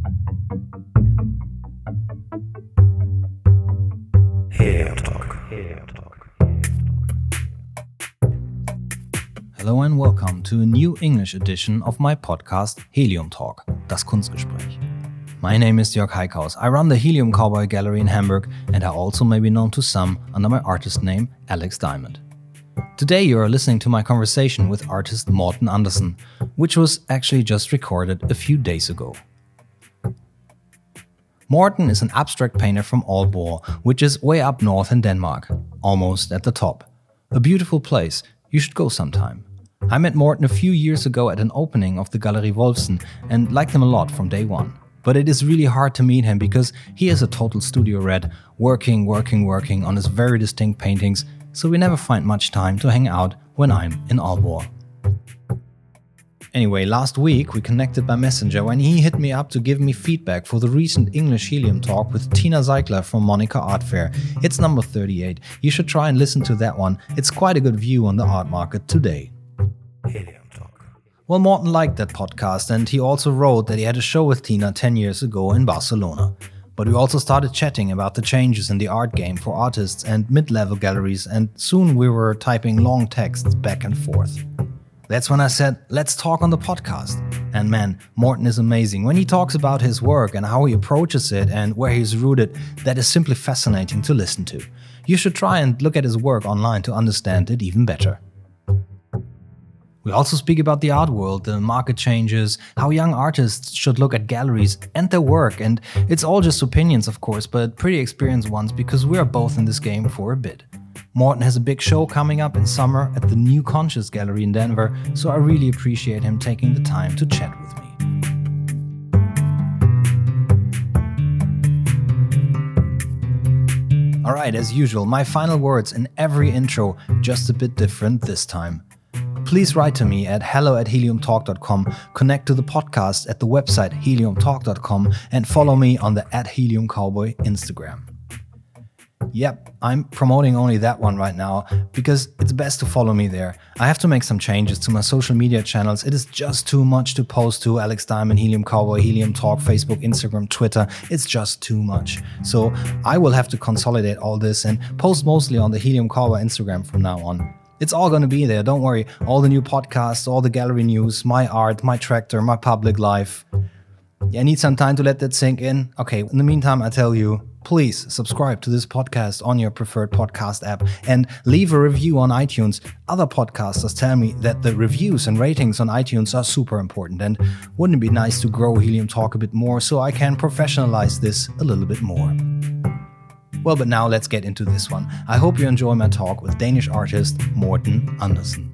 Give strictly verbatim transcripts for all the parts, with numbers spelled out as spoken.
Helium Talk. Helium Talk. Hello and welcome to a new English edition of my podcast Helium Talk, das Kunstgespräch. My name is Jörg Heikhaus. I run the Helium Cowboy Gallery in Hamburg, and I also may be known to some under my artist name Alex Diamond. Today you are listening to my conversation with artist Morten Andersen, which was actually just recorded a few days ago. Morten is an abstract painter from Aalborg, which is way up north in Denmark, almost at the top. A beautiful place, you should go sometime. I met Morten a few years ago at an opening of the Galerie Wolfsen and liked him a lot from day one. But it is really hard to meet him because he is a total studio rat, working, working, working on his very distinct paintings, so we never find much time to hang out when I'm in Aalborg. Anyway, last week we connected by Messenger when he hit me up to give me feedback for the recent English Helium Talk with Tina Zeigler from Monica Art Fair. It's number thirty-eight. You should try and listen to that one. It's quite a good view on the art market today. Helium Talk. Well, Morten liked that podcast, and he also wrote that he had a show with Tina ten years ago in Barcelona. But we also started chatting about the changes in the art game for artists and mid-level galleries, and soon we were typing long texts back and forth. That's when I said, let's talk on the podcast. And man, Morten is amazing. When he talks about his work and how he approaches it and where he's rooted, that is simply fascinating to listen to. You should try and look at his work online to understand it even better. We also speak about the art world, the market changes, how young artists should look at galleries and their work. And it's all just opinions, of course, but pretty experienced ones because we are both in this game for a bit. Morten has a big show coming up in summer at the New Conscious Gallery in Denver, so I really appreciate him taking the time to chat with me. Alright, as usual, my final words in every intro, just a bit different this time. Please write to me at hello at helium talk dot com, connect to the podcast at the website helium talk dot com, and follow me on the at helium cowboy Instagram. Yep, I'm promoting only that one right now, because it's best to follow me there. I have to make some changes to my social media channels. It is just too much to post to Alex Diamond, Helium Cowboy, Helium Talk, Facebook, Instagram, Twitter. It's just too much. So I will have to consolidate all this and post mostly on the Helium Cowboy Instagram from now on. It's all going to be there, don't worry. All the new podcasts, all the gallery news, my art, my tractor, my public life. Yeah, I need some time to let that sink in. Okay, in the meantime, I tell you, please subscribe to this podcast on your preferred podcast app and leave a review on iTunes. Other podcasters tell me that the reviews and ratings on iTunes are super important, and wouldn't it be nice to grow Helium Talk a bit more so I can professionalize this a little bit more? Well, but now let's get into this one. I hope you enjoy my talk with Danish artist Morten Andersen.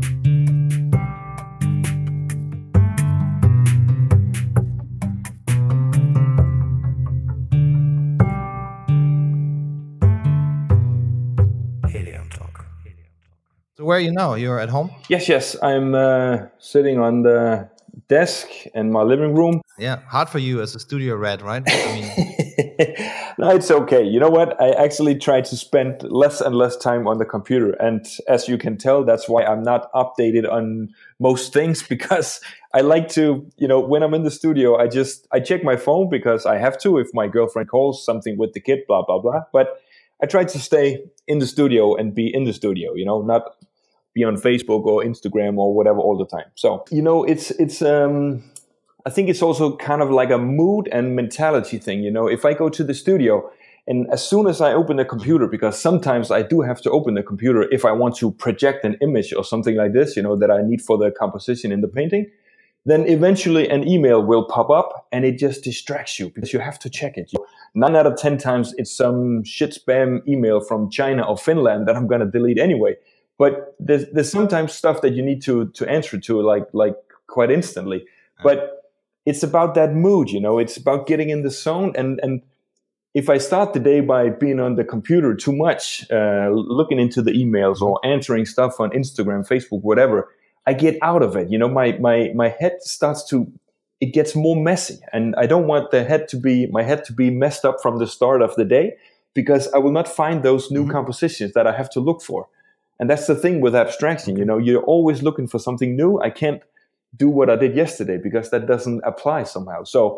So where are you now? You're at home? Yes, yes. I'm uh, sitting on the desk in my living room. Yeah, hard for you as a studio rat, right? I mean, no, it's okay. You know what? I actually try to spend less and less time on the computer. And as you can tell, that's why I'm not updated on most things, because I like to, you know, when I'm in the studio, I just, I check my phone because I have to if my girlfriend calls something with the kid, blah, blah, blah. But I try to stay in the studio and be in the studio, you know, not be on Facebook or Instagram or whatever all the time. So, you know, it's, it's, um, I think it's also kind of like a mood and mentality thing. You know, if I go to the studio and as soon as I open the computer, because sometimes I do have to open the computer if I want to project an image or something like this, you know, that I need for the composition in the painting, then eventually an email will pop up and it just distracts you because you have to check it. Nine out of ten times it's some shit spam email from China or Finland that I'm going to delete anyway. But there's, there's sometimes stuff that you need to, to answer to like, like quite instantly. But it's about that mood, you know, it's about getting in the zone. And, and if I start the day by being on the computer too much, uh, looking into the emails or answering stuff on Instagram, Facebook, whatever, I get out of it. You know, my, my, my head starts to, it gets more messy. And I don't want the head to be, my head to be messed up from the start of the day, because I will not find those new mm-hmm. compositions that I have to look for. And that's the thing with abstraction, you know, you're always looking for something new. I can't do what I did yesterday because that doesn't apply somehow. So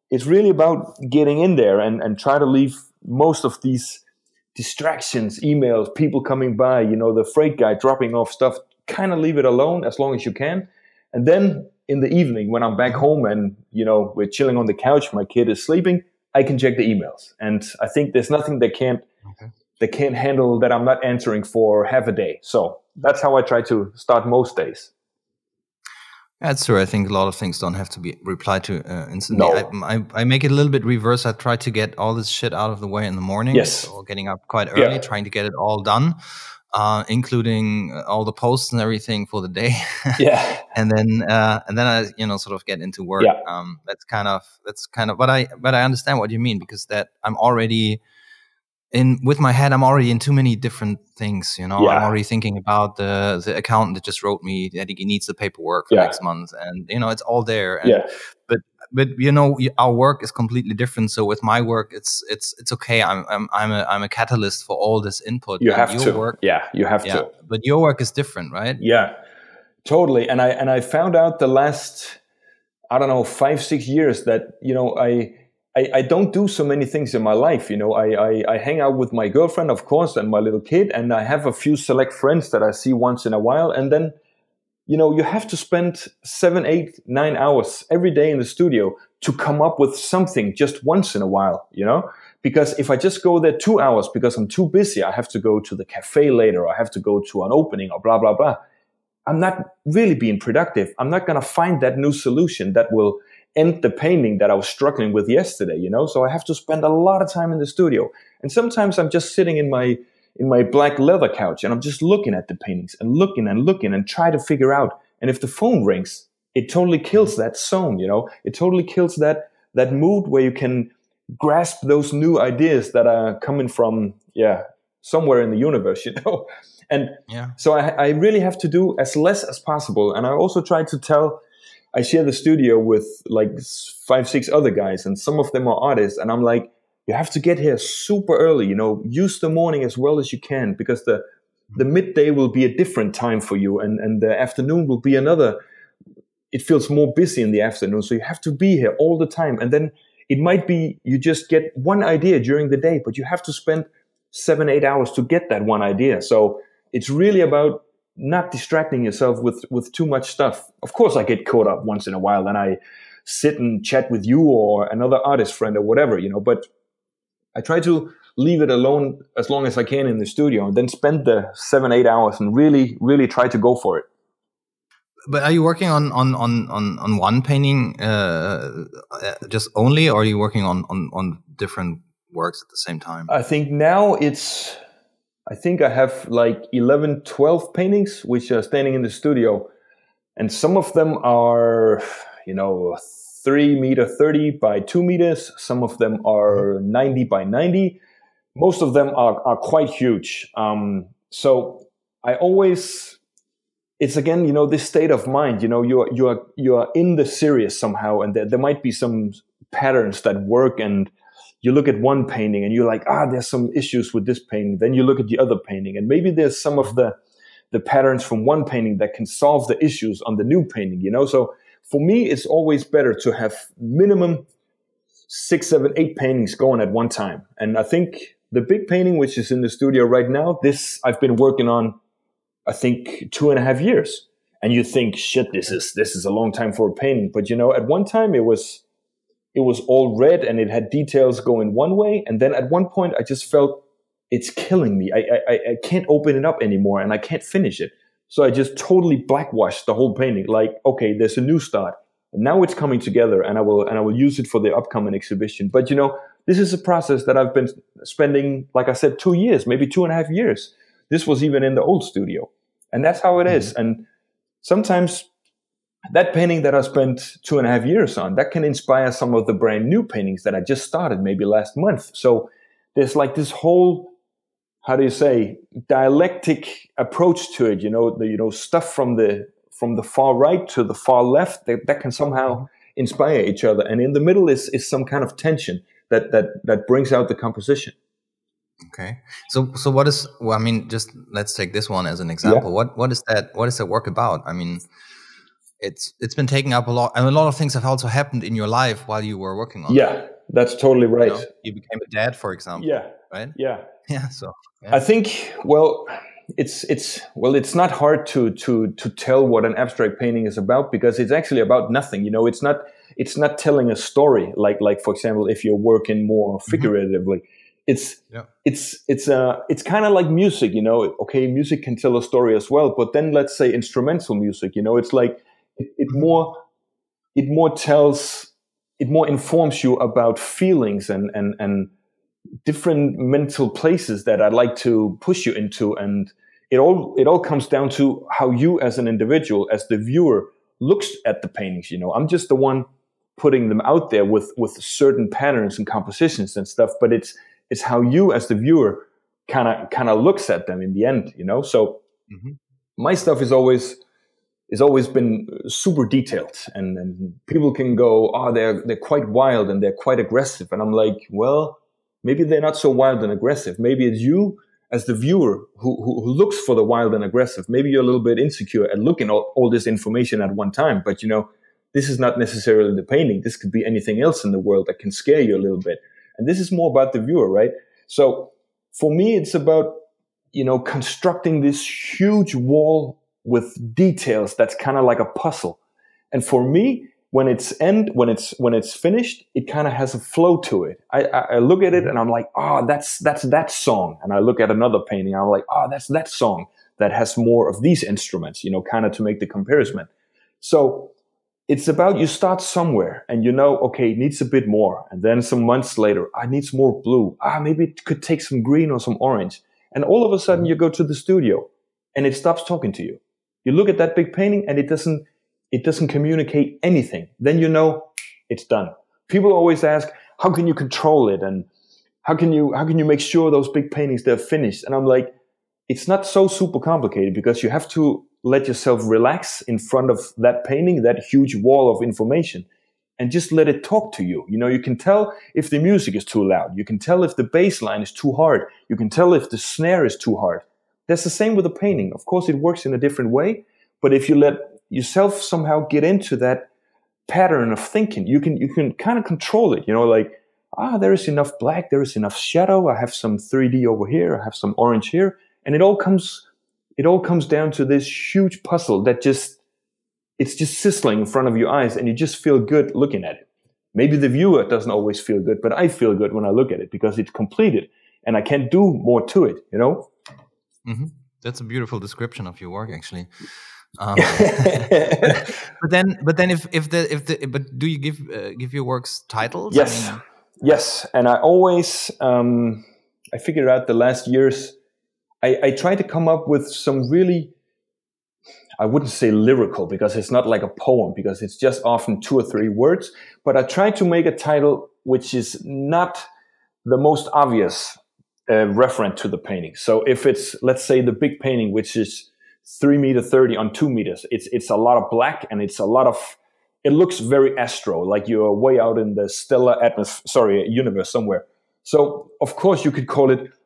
it's really about getting in there and, and try to leave most of these distractions, emails, people coming by, you know, the freight guy dropping off stuff, kind of leave it alone as long as you can. And then in the evening, when I'm back home and, you know, we're chilling on the couch, my kid is sleeping, I can check the emails. And I think there's nothing that can't, okay. that can't handle that I'm not answering for half a day. So that's how I try to start most days. That's true. I think a lot of things don't have to be replied to uh, instantly. No. I, I, I make it a little bit reverse. I try to get all this shit out of the way in the morning. Yes. Or getting up quite early, yeah. trying to get it all done, uh, including all the posts and everything for the day. Yeah. And then, uh, and then I, you know, sort of get into work. Yeah. Um, that's kind of, that's kind of, but I, but I understand what you mean, because that I'm already in with my head. I'm already in too many different things, you know. Yeah. I'm already thinking about the the accountant that just wrote me that he needs the paperwork for yeah. next month, and you know, it's all there. And, yeah. But but you know, our work is completely different. So with my work, it's it's it's okay. I'm I'm I'm a I'm a catalyst for all this input. You have your to. Work, yeah, you have yeah. to. But your work is different, right? Yeah, totally. And I and I found out the last, I don't know, five six years that you know I. I, I don't do so many things in my life. You know, I, I, I hang out with my girlfriend, of course, and my little kid, and I have a few select friends that I see once in a while. And then, you know, you have to spend seven, eight, nine hours every day in the studio to come up with something just once in a while, you know, because if I just go there two hours because I'm too busy, I have to go to the cafe later, or I have to go to an opening or blah, blah, blah. I'm not really being productive. I'm not going to find that new solution that will end the painting that I was struggling with yesterday, you know? So I have to spend a lot of time in the studio. And sometimes I'm just sitting in my in my black leather couch and I'm just looking at the paintings and looking and looking and try to figure out. And if the phone rings, it totally kills that zone, you know? It totally kills that that mood where you can grasp those new ideas that are coming from, yeah, somewhere in the universe, you know? And yeah. so I, I really have to do as less as possible. And I also try to tell, I share the studio with like five, six other guys, and some of them are artists. And I'm like, you have to get here super early, you know, use the morning as well as you can, because the, the midday will be a different time for you. And, and the afternoon will be another, it feels more busy in the afternoon. So you have to be here all the time. And then it might be, you just get one idea during the day, but you have to spend seven, eight hours to get that one idea. So it's really about not distracting yourself with, with too much stuff. Of course, I get caught up once in a while and I sit and chat with you or another artist friend or whatever, you know, but I try to leave it alone as long as I can in the studio and then spend the seven, eight hours and really, really try to go for it. But are you working on, on, on, on, on one painting uh, just only, or are you working on, on, on different works at the same time? I think now it's... I think I have like eleven, twelve paintings which are standing in the studio. And some of them are, you know, three meter thirty by two meters. Some of them are ninety by ninety. Most of them are, are quite huge. Um, so I always, it's again, you know, this state of mind, you know, you're, you're, you're in the series somehow, and there, there might be some patterns that work, and you look at one painting and you're like, ah, there's some issues with this painting. Then you look at the other painting and maybe there's some of the, the patterns from one painting that can solve the issues on the new painting, you know? So for me, it's always better to have minimum six, seven, eight paintings going at one time. And I think the big painting, which is in the studio right now, this I've been working on, I think, two and a half years. And you think, shit, this is, this is a long time for a painting. But you know, at one time it was, It was all red and it had details going one way. And then at one point I just felt it's killing me. I, I, I can't open it up anymore and I can't finish it. So I just totally blackwashed the whole painting. Like, okay, there's a new start. And now it's coming together and I will, and I will use it for the upcoming exhibition. But you know, this is a process that I've been spending, like I said, two years, maybe two and a half years. This was even in the old studio. And that's how it is. And sometimes that painting that I spent two and a half years on, that can inspire some of the brand new paintings that I just started maybe last month. So there's like this whole, how do you say, dialectic approach to it. You know, the, you know, stuff from the from the far right to the far left that, that can somehow inspire each other. And in the middle is is some kind of tension that that that brings out the composition. Okay. So so what is? Well, I mean, just let's take this one as an example. Yeah. What what is that? What is that work about? I mean. it's it's been taking up a lot, and a lot of things have also happened in your life while you were working on Yeah, it. that's totally right. You know, you became a dad, for example. Yeah, right. Yeah, yeah. So yeah. I think well, it's it's well, it's not hard to to to tell what an abstract painting is about, because it's actually about nothing. You know, it's not it's not telling a story like like for example, if you're working more figuratively. Mm-hmm. It's yeah. it's it's uh it's kind of like music, you know. Okay, music can tell a story as well, but then let's say instrumental music, you know, it's like it, it more it more tells it more informs you about feelings and and and different mental places that I'd like to push you into, and it all it all comes down to how you as an individual, as the viewer, looks at the paintings. You know, I'm just the one putting them out there with with certain patterns and compositions and stuff, but it's It's how you, as the viewer, kind of kind of looks at them in the end, you know. So mm-hmm. my stuff is always is always been super detailed, and, and people can go, oh, they're they're quite wild and they're quite aggressive, and I'm like, well, maybe they're not so wild and aggressive. Maybe it's you, as the viewer, who who, who looks for the wild and aggressive. Maybe you're a little bit insecure at looking at all, all this information at one time, but you know, this is not necessarily the painting. This could be anything else in the world that can scare you a little bit. And this is more about the viewer, right? So for me, it's about, you know, constructing this huge wall with details that's kind of like a puzzle. And for me, when it's end, when it's when it's finished, it kind of has a flow to it. I, I, I look at it and I'm like, oh, that's that's that song. And I look at another painting and I'm like, oh, that's that song that has more of these instruments, you know, kind of to make the comparison. So it's about, you start somewhere and you know, okay, it needs a bit more. And then some months later, I need some more blue. Ah, maybe it could take some green or some orange. And all of a sudden you go to the studio and it stops talking to you. You look at that big painting and it doesn't, it doesn't communicate anything. Then you know it's done. People always ask, how can you control it? And how can you, how can you make sure those big paintings, they're finished? And I'm like, it's not so super complicated, because you have to let yourself relax in front of that painting, that huge wall of information, and just let it talk to you. You know, you can tell if the music is too loud. You can tell if the bass line is too hard. You can tell if the snare is too hard. That's the same with a painting. Of course, it works in a different way, but if you let yourself somehow get into that pattern of thinking, you can you can kind of control it. You know, like, ah, there is enough black, there is enough shadow. I have some three D over here. I have some orange here, and it all comes. It all comes down to this huge puzzle that just, it's just sizzling in front of your eyes, and you just feel good looking at it. Maybe the viewer doesn't always feel good, but I feel good when I look at it because it's completed and I can't do more to it, you know? Mm-hmm. That's a beautiful description of your work, actually. Um, but then, but then, if if the if the but do you give uh, give your works titles? Yes, I mean, yes, and I always um, I figured out the last years. I, I try to come up with some really, I wouldn't say lyrical, because it's not like a poem, because it's just often two or three words, but I try to make a title which is not the most obvious uh, referent to the painting. So if it's, let's say, the big painting, which is three meter thirty on two meters, it's it's a lot of black, and it's a lot of, it looks very astro, like you're way out in the stellar atmosphere, sorry, universe somewhere. So of course you could call it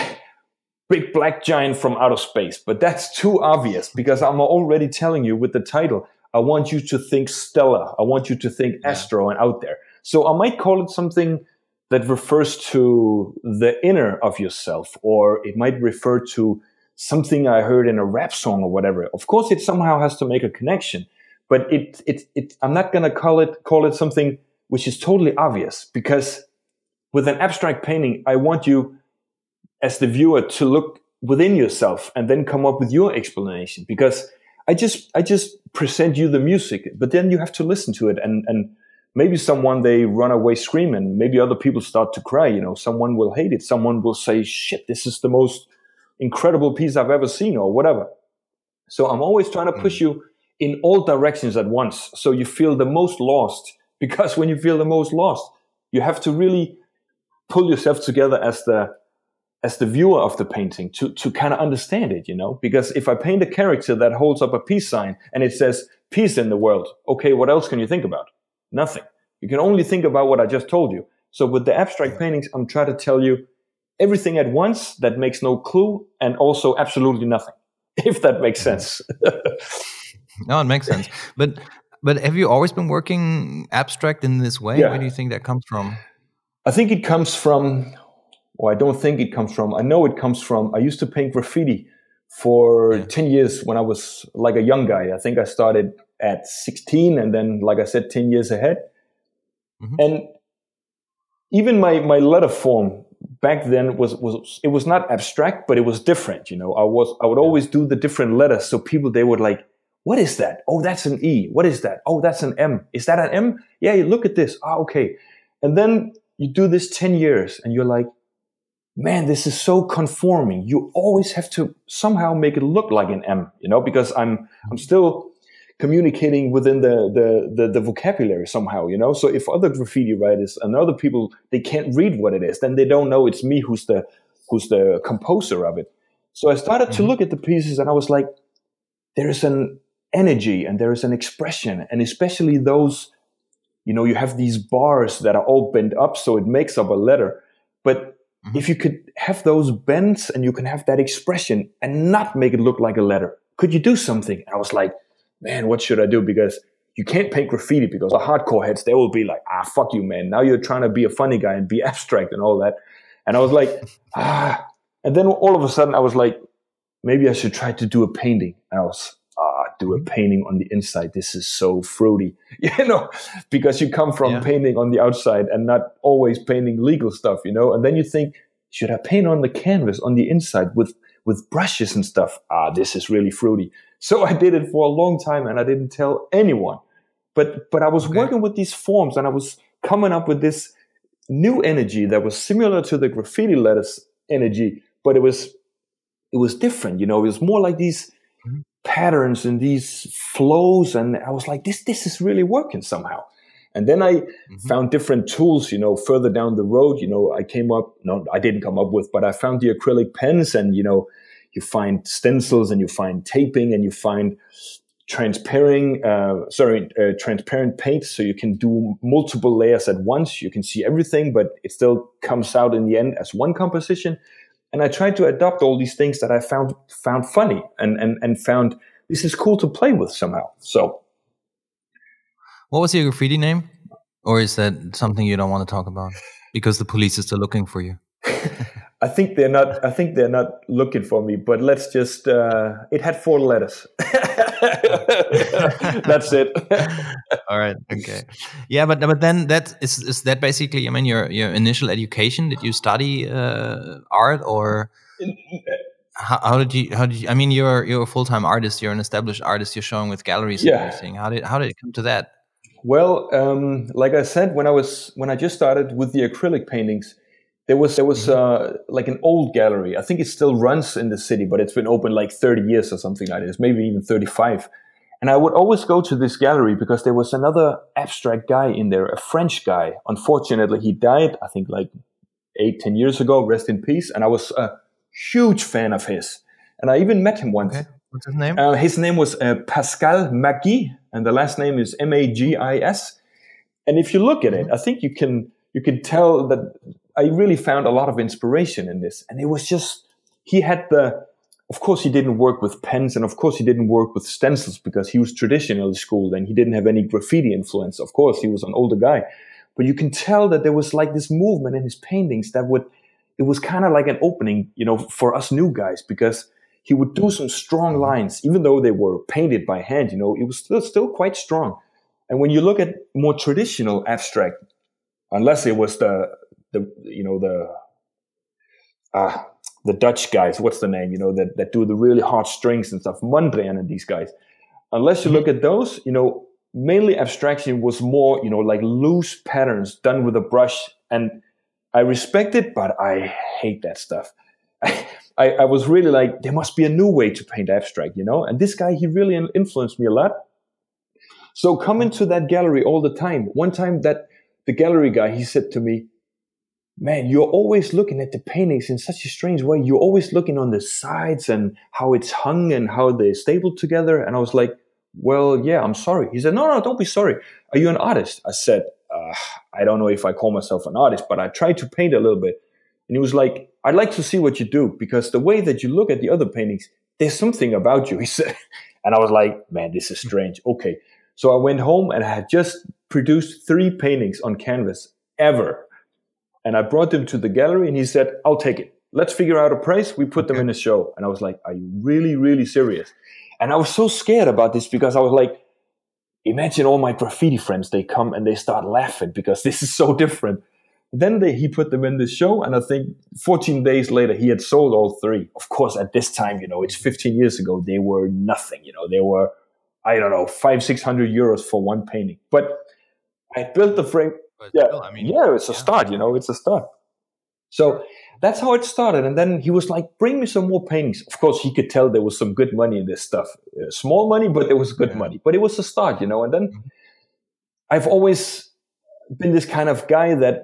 Big Black Giant from Outer Space, but that's too obvious, because I'm already telling you with the title, I want you to think stellar. I want you to think yeah. astro and out there. So I might call it something that refers to the inner of yourself, or it might refer to something I heard in a rap song or whatever. Of course, it somehow has to make a connection, but it, it, it, I'm not going to call it, call it something which is totally obvious, because with an abstract painting, I want you, as the viewer, to look within yourself and then come up with your explanation, because I just I just present you the music, but then you have to listen to it, and and maybe someone, they run away screaming, maybe other people start to cry, you know, someone will hate it, someone will say, shit, this is the most incredible piece I've ever seen, or whatever. So I'm always trying to push you in all directions at once, so you feel the most lost, because when you feel the most lost, you have to really pull yourself together as the as the viewer of the painting to, to kind of understand it, you know, because if I paint a character that holds up a peace sign and it says peace in the world, okay, what else can you think about? Nothing. You can only think about what I just told you. So with the abstract paintings, I'm trying to tell you everything at once that makes no clue, and also absolutely nothing, if that makes sense. No, it makes sense. But but have you always been working abstract in this way? Yeah. Where do you think that comes from? I think it comes from, or I don't think it comes from, I know it comes from, I used to paint graffiti for yeah. ten years when I was like a young guy. I think I started at sixteen and then, like I said, ten years ahead. Mm-hmm. And even my, my letter form back then was, was, it was not abstract, but it was different. You know, I was, I would always do the different letters. So people, they would like, what is that? Oh, that's an E. What is that? Oh, that's an M. Is that an M? Yeah, you look at this. Ah, okay. And then you do this ten years and you're like, man, this is so conforming. You always have to somehow make it look like an M, you know, because I'm, I'm still communicating within the, the, the, the vocabulary somehow, you know? So if other graffiti writers and other people, they can't read what it is, then they don't know it's me who's the, who's the composer of it. So I started mm-hmm. to look at the pieces and I was like, there is an energy and there is an expression. And especially those, you know, you have these bars that are all bent up, so it makes up a letter. But mm-hmm. if you could have those bends and you can have that expression and not make it look like a letter, could you do something? And I was like, man, what should I do? Because you can't paint graffiti because the hardcore heads, they will be like, ah, fuck you, man. Now you're trying to be a funny guy and be abstract and all that. And I was like, ah. And then all of a sudden I was like, maybe I should try to do a painting. And I was, ah, do a painting on the inside. This is so fruity, you know, because you come from yeah. painting on the outside and not always painting legal stuff, you know. And then you think, should I paint on the canvas on the inside with, with brushes and stuff? Ah, this is really fruity. So I did it for a long time and I didn't tell anyone. But but I was okay. working with these forms and I was coming up with this new energy that was similar to the graffiti letters energy, but it was it was different, you know. It was more like these mm-hmm. patterns and these flows, and I was like, this this is really working somehow. And then I mm-hmm. found different tools, you know, further down the road. You know, I came up, no, I didn't come up with, but I found the acrylic pens, and you know, you find stencils and you find taping and you find transparent, uh, sorry, uh, transparent paint. So you can do multiple layers at once. You can see everything, but it still comes out in the end as one composition. And I tried to adopt all these things that I found, found funny and, and, and found this is cool to play with somehow. So. What was your graffiti name? Or is that something you don't want to talk about because the police is still looking for you? I think they're not. I think they're not looking for me. But let's just. Uh, it had four letters. That's it. All right. Okay. Yeah, but but then that is is that basically? I mean, your your initial education. Did you study uh, art or? How, how did you? How did you? I mean, you're you're a full time artist. You're an established artist. You're showing with galleries and yeah. everything. How did how did it come to that? Well, um, like I said, when I was when I just started with the acrylic paintings. There was there was uh, like an old gallery. I think it still runs in the city, but it's been open like thirty years or something like this, maybe even thirty-five. And I would always go to this gallery because there was another abstract guy in there, a French guy. Unfortunately, he died, I think like eight, ten years ago, rest in peace. And I was a huge fan of his. And I even met him once. Okay. What's his name? Uh, his name was uh, Pascal Magis, and the last name is M A G I S. And if you look at it, I think you can you can tell that I really found a lot of inspiration in this. And it was just, he had the, of course he didn't work with pens and of course he didn't work with stencils because he was traditionally schooled and he didn't have any graffiti influence. Of course, he was an older guy. But you can tell that there was like this movement in his paintings that would, it was kind of like an opening, you know, for us new guys because he would do some strong lines, even though they were painted by hand, you know, it was still, still quite strong. And when you look at more traditional abstract, unless it was the, the you know the uh the Dutch guys, what's the name, you know, that, that do the really hard strings and stuff, Mondrian and these guys, unless you look at those, you know, mainly abstraction was more, you know, like loose patterns done with a brush, and I respect it, but I hate that stuff. I, I, I was really like, there must be a new way to paint abstract, you know, and this guy, he really influenced me a lot. So coming to that gallery all the time, one time that the gallery guy, he said to me, man, you're always looking at the paintings in such a strange way. You're always looking on the sides and how it's hung and how they're stapled together. And I was like, well, yeah, I'm sorry. He said, no, no, don't be sorry. Are you an artist? I said, uh, I don't know if I call myself an artist, but I tried to paint a little bit. And he was like, I'd like to see what you do because the way that you look at the other paintings, there's something about you, he said. And I was like, man, this is strange. Okay. So I went home and I had just produced three paintings on canvas ever. And I brought them to the gallery and he said, I'll take it. Let's figure out a price. We put them okay. in a show. And I was like, are you really, really serious? And I was so scared about this because I was like, imagine all my graffiti friends, they come and they start laughing because this is so different. Then they, he put them in the show, and I think fourteen days later, he had sold all three. Of course, at this time, you know, it's fifteen years ago, they were nothing. You know, they were, I don't know, five, six hundred euros for one painting. But I built the frame. But yeah, still, I mean, yeah, it's a yeah. start, you know, it's a start. So that's how it started. And then he was like, bring me some more paintings. Of course, he could tell there was some good money in this stuff. Uh, small money, but there was good yeah. money. But it was a start, you know. And then mm-hmm. I've always been this kind of guy that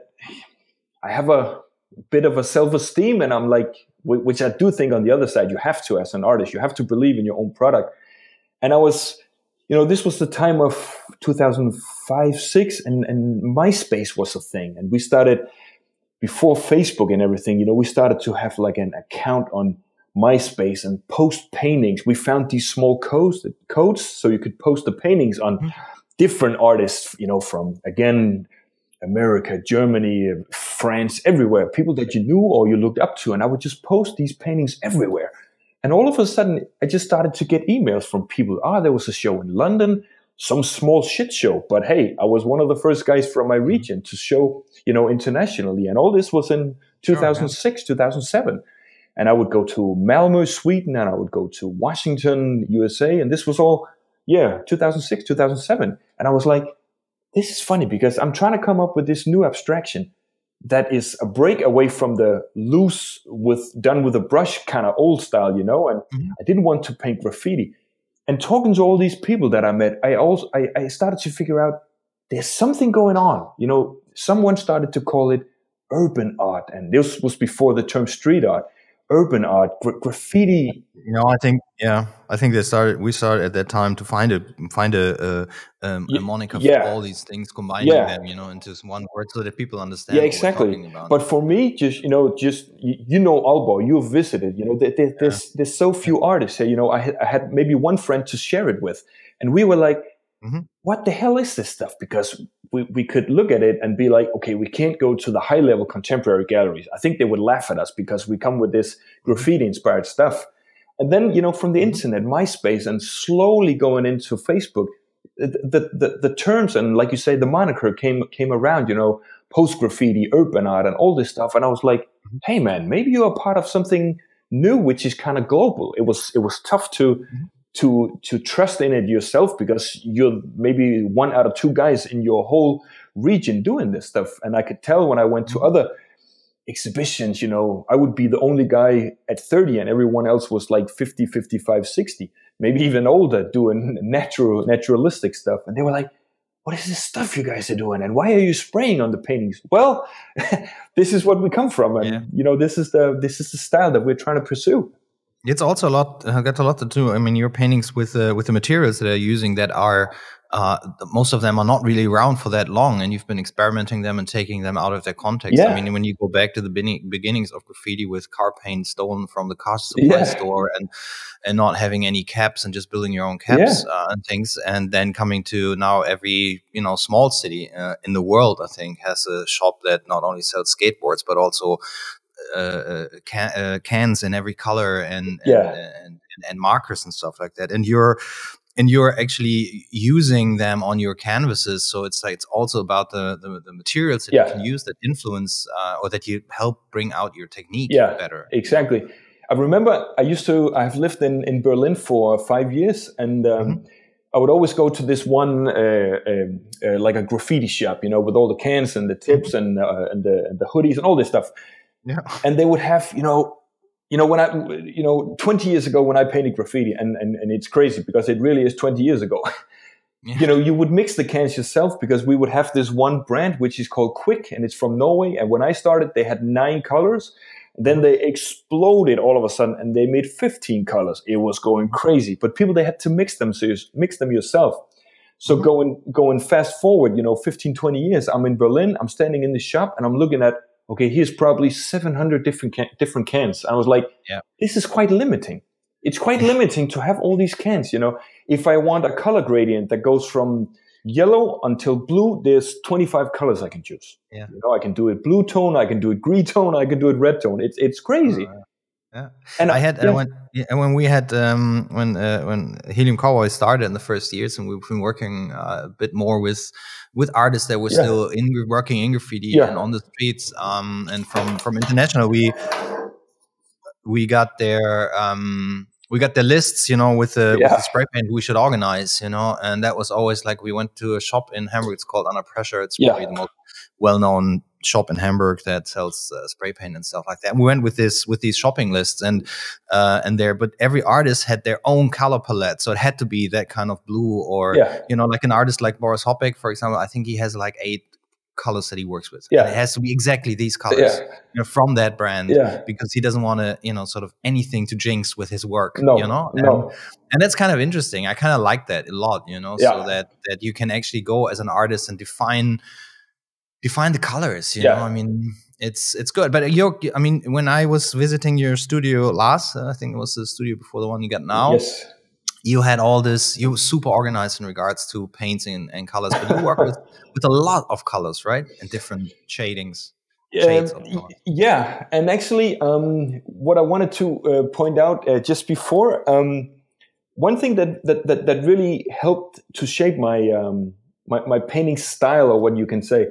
I have a bit of a self-esteem, and I'm like, which I do think on the other side, you have to, as an artist, you have to believe in your own product. And I was, you know, this was the time of two thousand five, six, and, and MySpace was a thing. And we started, before Facebook and everything, you know, we started to have like an account on MySpace and post paintings. We found these small codes, codes so you could post the paintings on mm-hmm. different artists, you know, from, again, America, Germany, France, everywhere, people that you knew or you looked up to. And I would just post these paintings everywhere. And all of a sudden, I just started to get emails from people. Ah, there was a show in London, some small shit show. But hey, I was one of the first guys from my region to show, you know, internationally. And all this was in two thousand six, two thousand seven. And I would go to Malmö, Sweden, and I would go to Washington, U S A. And this was all, yeah, two thousand six, two thousand seven. And I was like, this is funny because I'm trying to come up with this new abstraction that is a break away from the loose with done with a brush kind of old style, you know, and mm-hmm. I didn't want to paint graffiti. And talking to all these people that I met, I also I, I started to figure out there's something going on. You know, someone started to call it urban art, and this was before the term street art. Urban art, gra- graffiti. You know, I think, yeah, I think they started. We started at that time to find a find a a, um, a moniker yeah. for all these things, combining yeah. them, you know, into one word so that people understand. Yeah, what exactly. we're talking about. But for me, just you know, just you, you know, Aalborg, you've visited. You know, there, there, there's yeah. there's so few artists here. You know, I had, I had maybe one friend to share it with, and we were like, mm-hmm. "What the hell is this stuff?" Because we, we could look at it and be like, okay, we can't go to the high level contemporary galleries. I think they would laugh at us because we come with this graffiti inspired stuff. And then, you know, from the internet, MySpace, and slowly going into Facebook, the, the, the terms and, like you say, the moniker came, came around, you know, post graffiti, urban art, and all this stuff. And I was like, hey man, maybe you're a part of something new, which is kind of global. It was, it was tough to, to to trust in it yourself because you're maybe one out of two guys in your whole region doing this stuff. And I could tell when I went to other exhibitions, you know, I would be the only guy at thirty and everyone else was like fifty, fifty-five, sixty, maybe even older, doing natural, naturalistic stuff. And they were like, what is this stuff you guys are doing? And why are you spraying on the paintings? Well, this is what we come from. And, yeah. you know, this is the this is the style that we're trying to pursue. It's also a lot. Uh, got a lot to do. I mean, your paintings with uh, with the materials that are using that are uh, most of them are not really around for that long, and you've been experimenting them and taking them out of their context. Yeah. I mean, when you go back to the beginning, beginnings of graffiti with car paint stolen from the car supply yeah. store and and not having any caps and just building your own caps yeah. uh, and things, and then coming to now every you know small city uh, in the world, I think, has a shop that not only sells skateboards but also Uh, can, uh, cans in every color and and, yeah. and and markers and stuff like that, and you're and you're actually using them on your canvases. So it's like it's also about the the, the materials that yeah. you can use that influence uh, or that you help bring out your technique yeah, better. Exactly. I remember I used to. I've lived in in Berlin for five years, and. Um, mm-hmm. I would always go to this one, uh, uh, uh, like a graffiti shop, you know, with all the cans and the tips and uh, and the and the hoodies and all this stuff. Yeah. And they would have, you know, you know, when I, you know, twenty years ago when I painted graffiti, and, and, and it's crazy because it really is twenty years ago, yeah. you know, you would mix the cans yourself because we would have this one brand, which is called Quick, and it's from Norway. And when I started, they had nine colors. Then they exploded all of a sudden and they made fifteen colors. It was going crazy, but people, they had to mix them. So you mix them yourself. So mm-hmm. going, going fast forward, you know, fifteen, twenty years, I'm in Berlin, I'm standing in the shop and I'm looking at, okay, here's probably seven hundred different can- different cans. I was like, yeah. this is quite limiting. it's quite limiting to have all these cans, you know. If I want a color gradient that goes from yellow until blue, there's twenty-five colors I can choose. Yeah. You know, I can do it blue tone, I can do it green tone, I can do it red tone. It's it's crazy. Uh, yeah. And I had yeah. uh, when yeah, when we had um, when uh, when Helium Cowboy started in the first years, and we've been working uh, a bit more with with artists that were Yeah. still in working in graffiti Yeah. and on the streets. Um, and from from international, we we got their um, we got their lists, you know, with the, Yeah. with the spray paint we should organize, you know, and that was always like we went to a shop in Hamburg. It's called Under Pressure. It's Yeah. probably the most well-known shop in Hamburg that sells uh, spray paint and stuff like that. And we went with this with these shopping lists and uh, and there, but every artist had their own color palette, so it had to be that kind of blue or Yeah. you know, like an artist like Boris Hoppek, for example. I think he has like eight colors that he works with. Yeah. And it has to be exactly these colors Yeah. you know, from that brand Yeah. because he doesn't want to, you know, sort of anything to jinx with his work. No, you know, no. and, and that's kind of interesting. I kind of like that a lot, you know, Yeah. so that that you can actually go as an artist and define define the colors. You Yeah. know, I mean, it's it's good. But you're, I mean, when I was visiting your studio last, uh, I think it was the studio before the one you got now. Yes. You had all this. You were super organized in regards to paints and, and colors, but you work with with a lot of colors, right? And different shadings. Shades Um, of color. yeah, and actually, um, what I wanted to uh, point out uh, just before, um, one thing that, that that that really helped to shape my um, my, my painting style, or what you can say,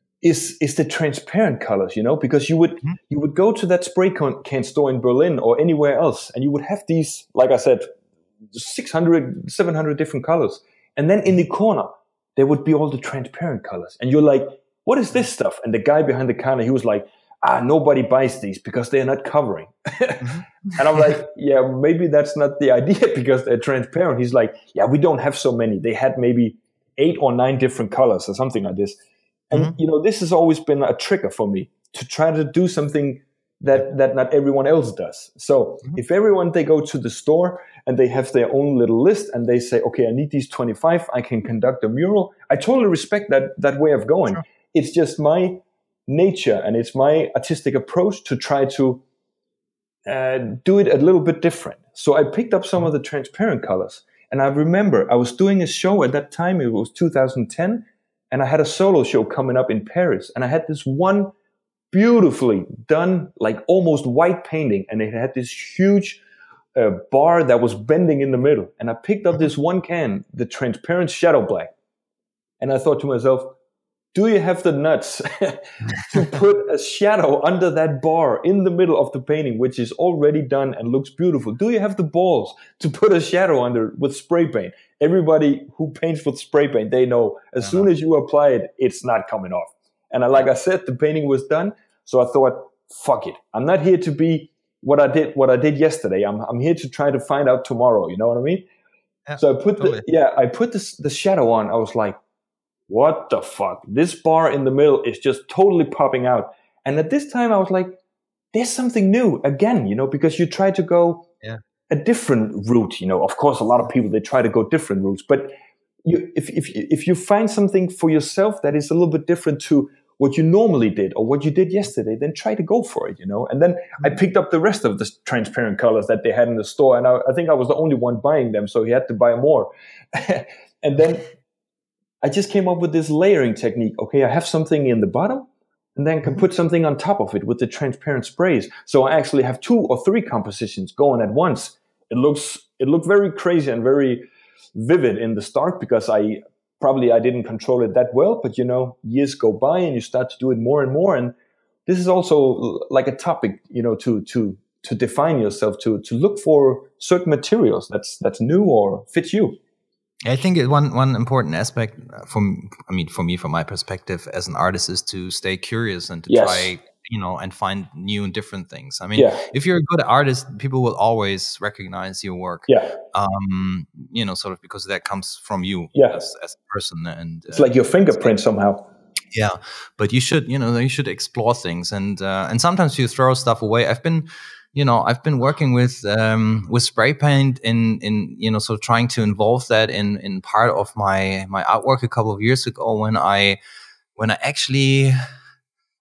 is is the transparent colors. You know, because you would Mm-hmm. you would go to that spray can, can store in Berlin or anywhere else, and you would have these, like I said, six hundred, seven hundred different colors, and then in the corner there would be all the transparent colors, and you're like, what is this stuff? And the guy behind the counter, he was like, ah, nobody buys these because they're not covering. Mm-hmm. And I'm like, yeah, maybe that's not the idea because they're transparent. He's like, yeah, we don't have so many. They had maybe eight or nine different colors or something like this. And, Mm-hmm. you know, this has always been a trigger for me to try to do something that, that not everyone else does. So Mm-hmm. if everyone, they go to the store and they have their own little list and they say, okay, I need these twenty-five, I can conduct a mural. I totally respect that, that way of going. Sure. It's just my nature and it's my artistic approach to try to uh, do it a little bit different. So I picked up some of the transparent colors. And I remember I was doing a show at that time, it was two thousand ten, and I had a solo show coming up in Paris. And I had this one beautifully done, like almost white painting, and it had this huge uh, bar that was bending in the middle. And I picked up this one can, the transparent shadow black. And I thought to myself, do you have the nuts to put a shadow under that bar in the middle of the painting, which is already done and looks beautiful? Do you have the balls to put a shadow under with spray paint? Everybody who paints with spray paint, they know as soon as you apply it, it's not coming off. And I, like I said, the painting was done. So I thought, fuck it. I'm not here to be what I did, what I did yesterday. I'm, I'm here to try to find out tomorrow. You know what I mean? Yeah, so I put totally. the, yeah, I put this, the shadow on. I was like, what the fuck? This bar in the middle is just totally popping out. And at this time I was like, there's something new again, you know, because you try to go Yeah. a different route, you know. Of course, a lot of people, they try to go different routes, but you, if, if, if you find something for yourself that is a little bit different to what you normally did or what you did yesterday, then try to go for it, you know. And then I picked up the rest of the transparent colors that they had in the store. And I, I think I was the only one buying them, so he had to buy more. And then I just came up with this layering technique. Okay, I have something in the bottom and then can put something on top of it with the transparent sprays. So I actually have two or three compositions going at once. It looks, it looked very crazy and very vivid in the start because I probably, I didn't control it that well, but you know, years go by and you start to do it more and more. And this is also like a topic, you know, to, to, to define yourself, to, to look for certain materials that's, that's new or fits you. I think it- one one important aspect from I mean for me from my perspective as an artist is to stay curious and to Yes. try you know and find new and different things. I mean, Yeah. if you're a good artist, people will always recognize your work. Yeah. Um, you know, sort of because that comes from you Yeah. as, as a person. And It's like your fingerprint somehow. yeah, but you should, you know, you should explore things, and uh, and sometimes you throw stuff away. I've been, you know, I've been working with um, with spray paint in in you know, sort of trying to involve that in in part of my my artwork a couple of years ago when I when I actually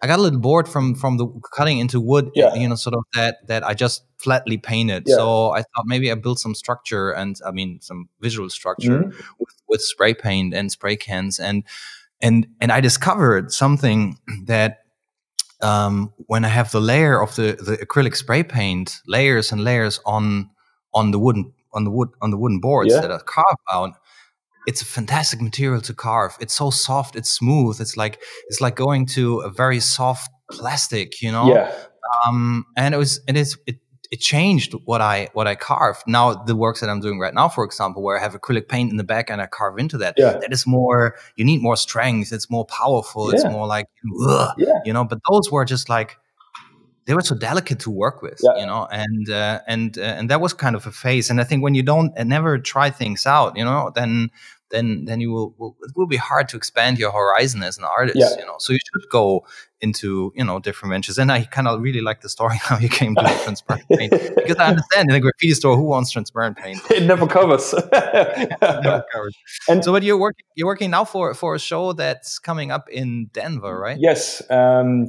I got a little bored from from the cutting into wood, Yeah. you know, sort of that that I just flatly painted. Yeah. So I thought maybe I built some structure and I mean some visual structure Mhm. with, with spray paint and spray cans, and and and I discovered something that um, when I have the layer of the the acrylic spray paint, layers and layers on on the wooden on the wood on the wooden boards Yeah. that are carved out. It's a fantastic material to carve. It's so soft, it's smooth. It's like it's like going to a very soft plastic, you know. Yeah. Um, and it was it is it it changed what I what I carved. Now the works that I'm doing right now, for example, where I have acrylic paint in the back and I carve into that. Yeah. That is more. You need more strength. It's more powerful. It's Yeah. more like ugh, Yeah. you know. But those were just like. They were so delicate to work with, Yeah. you know, and uh, and uh, and that was kind of a phase. And I think when you don't and never try things out, you know, then then then you will, will it will be hard to expand your horizon as an artist, Yeah. you know. So you should go into, you know, different ventures. And I kind of really like the story how you came to the transparent paint, because I understand in a graffiti store who wants transparent paint. It never covers. No coverage. And So, but you're working you're working now for for a show that's coming up in Denver, right? yes. Um,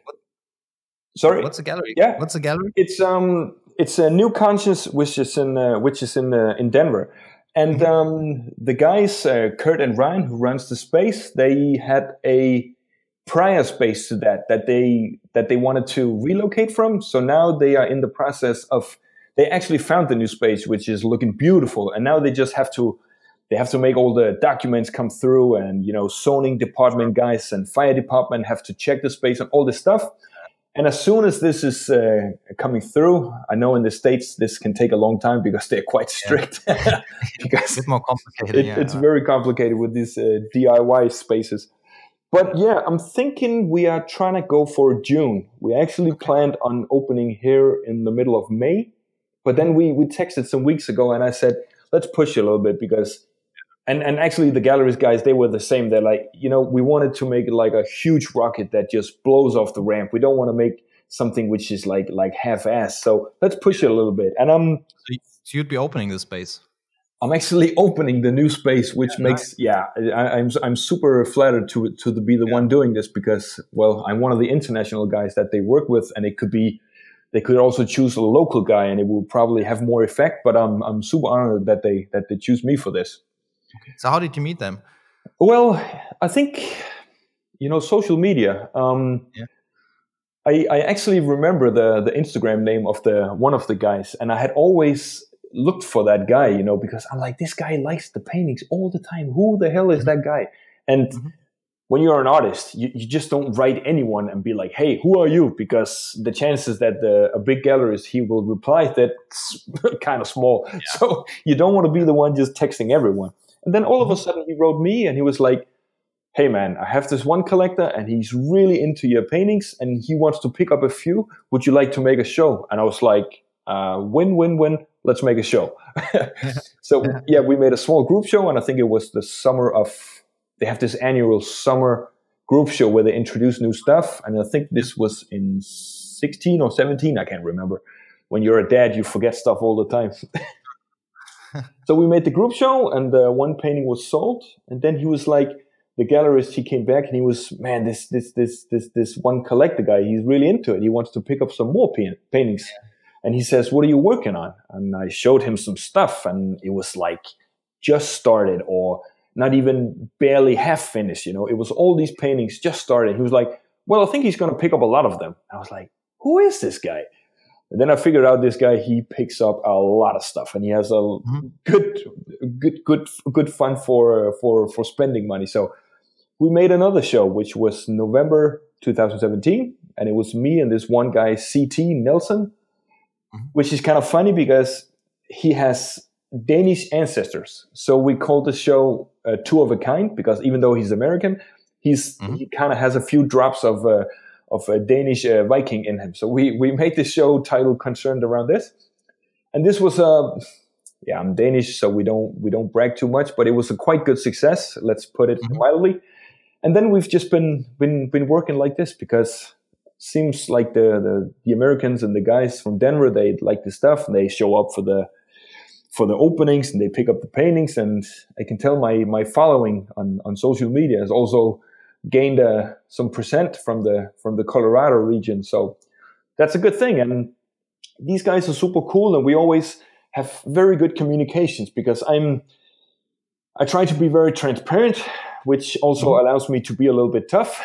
sorry. What's the gallery? Yeah. What's the gallery? It's um it's a New Conscience, which is in uh, which is in uh, in Denver, and Mm-hmm. um, the guys uh, Kurt and Ryan, who runs the space, they had a prior space to that that they that they wanted to relocate from. So now they are in the process of they actually found the new space, which is looking beautiful, and now they just have to they have to make all the documents come through, and you know zoning department guys and fire department have to check the space and all this stuff. And as soon as this is uh, coming through, I know in the States this can take a long time because they're quite strict. A because bit more complicated. it, yeah. it's very complicated with these uh, D I Y spaces. But yeah, I'm thinking we are trying to go for June. We actually planned on opening here in the middle of May. But then we, we texted some weeks ago and I said, let's push it a little bit because... And and actually the galleries guys, they were the same. They're like, you know, we wanted to make it like a huge rocket that just blows off the ramp. We don't want to make something which is like like half-assed. So let's push it a little bit. And I'm So you- so you'd be opening the space. I'm actually opening the new space, which Yeah, makes yeah, I, I'm I'm super flattered to to be the one doing this because well, I'm one of the international guys that they work with, and it could be they could also choose a local guy, and it will probably have more effect. But I'm I'm super honored that they that they choose me for this. So how did you meet them? Well, I think, you know, social media. Um, Yeah. I, I actually remember the, the Instagram name of the one of the guys, and I had always looked for that guy, you know, because I'm like, this guy likes the paintings all the time. Who the hell is that guy? And Mhm. when you're an artist, you, you just don't write anyone and be like, hey, who are you? Because the chances that the, a big gallerist, he will reply, that's kind of small. So you don't want to be the one just texting everyone. And then all of a sudden he wrote me and he was like, hey man, I have this one collector and he's really into your paintings and he wants to pick up a few. Would you like to make a show? And I was like, uh, win, win, win. Let's make a show. So yeah, we made a small group show and I think it was the summer of, they have this annual summer group show where they introduce new stuff. And I think this was in sixteen or seventeen. I can't remember. When you're a dad, you forget stuff all the time. So we made the group show and uh, one painting was sold. And then he was like, the gallerist, he came back and he was, man, this, this, this, this, this one collector guy, he's really into it. He wants to pick up some more paint, paintings. Yeah. And he says, what are you working on? And I showed him some stuff and it was like just started or not even barely half finished. You know, it was all these paintings just started. He was like, well, I think he's going to pick up a lot of them. I was like, who is this guy? And then I figured out this guy, he picks up a lot of stuff and he has a mm-hmm. good, good, good, good fun for, for, for spending money. So we made another show, which was November twenty seventeen. And it was me and this one guy, C T Nelson, mm-hmm. which is kind of funny because he has Danish ancestors. So we called the show uh, Two of a Kind because even though he's American, he's, mm-hmm. he kind of has a few drops of, uh, of a Danish uh, Viking in him. So we, we made this show title concerned around this. And this was, uh, yeah, I'm Danish, so we don't, we don't brag too much, but it was a quite good success. Let's put it mm-hmm. mildly. And then we've just been, been, been working like this because it seems like the, the, the Americans and the guys from Denver, they like the stuff and they show up for the, for the openings and they pick up the paintings. And I can tell my, my following on, on social media is also gained uh, some percent from the from the Colorado region. So that's a good thing. And these guys are super cool, and we always have very good communications because I'm I try to be very transparent, which also mm-hmm. allows me to be a little bit tough.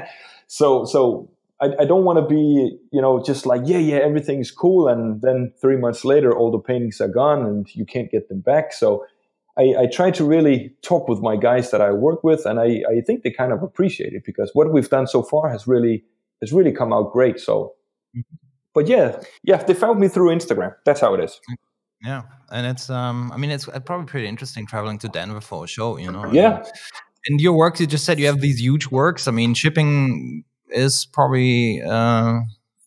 so so I, I don't want to be, you know, just like, yeah, yeah, everything's cool. And then three months later, all the paintings are gone and you can't get them back. So I, I try to really talk with my guys that I work with. And I, I think they kind of appreciate it because what we've done so far has really, has really come out great. So, but yeah, yeah, they found me through Instagram. That's how it is. Yeah. And it's, um, I mean, it's probably pretty interesting traveling to Denver for a show, you know? Yeah. And your work, you just said you have these huge works. I mean, shipping is probably uh,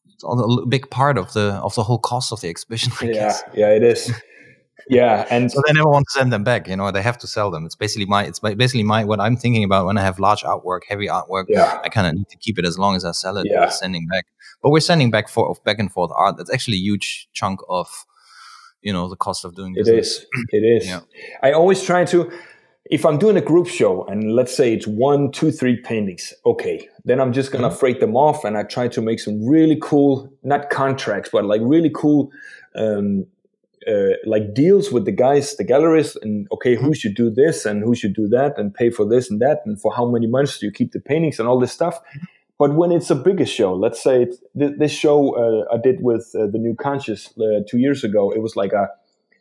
a big part of the of the whole cost of the exhibition, I yeah, guess. Yeah, it is. Yeah, and so they never want to send them back. You know, they have to sell them. It's basically my. It's basically my. What I'm thinking about when I have large artwork, heavy artwork. Yeah. I kind of need to keep it as long as I sell it. Yeah. Sending back, but we're sending back for back and forth art. That's actually a huge chunk of, you know, the cost of doing business. It is. It is. Yeah. I always try to. If I'm doing a group show and let's say it's one, two, three paintings, okay, then I'm just going to mm-hmm. freight them off and I try to make some really cool, not contracts, but like really cool, um, uh, like deals with the guys, the gallerists, and okay, mm-hmm. who should do this and who should do that and pay for this and that and for how many months do you keep the paintings and all this stuff. Mm-hmm. But when it's a bigger show, let's say it's, th- this show uh, I did with uh, the New Conscious uh, two years ago, it was like a,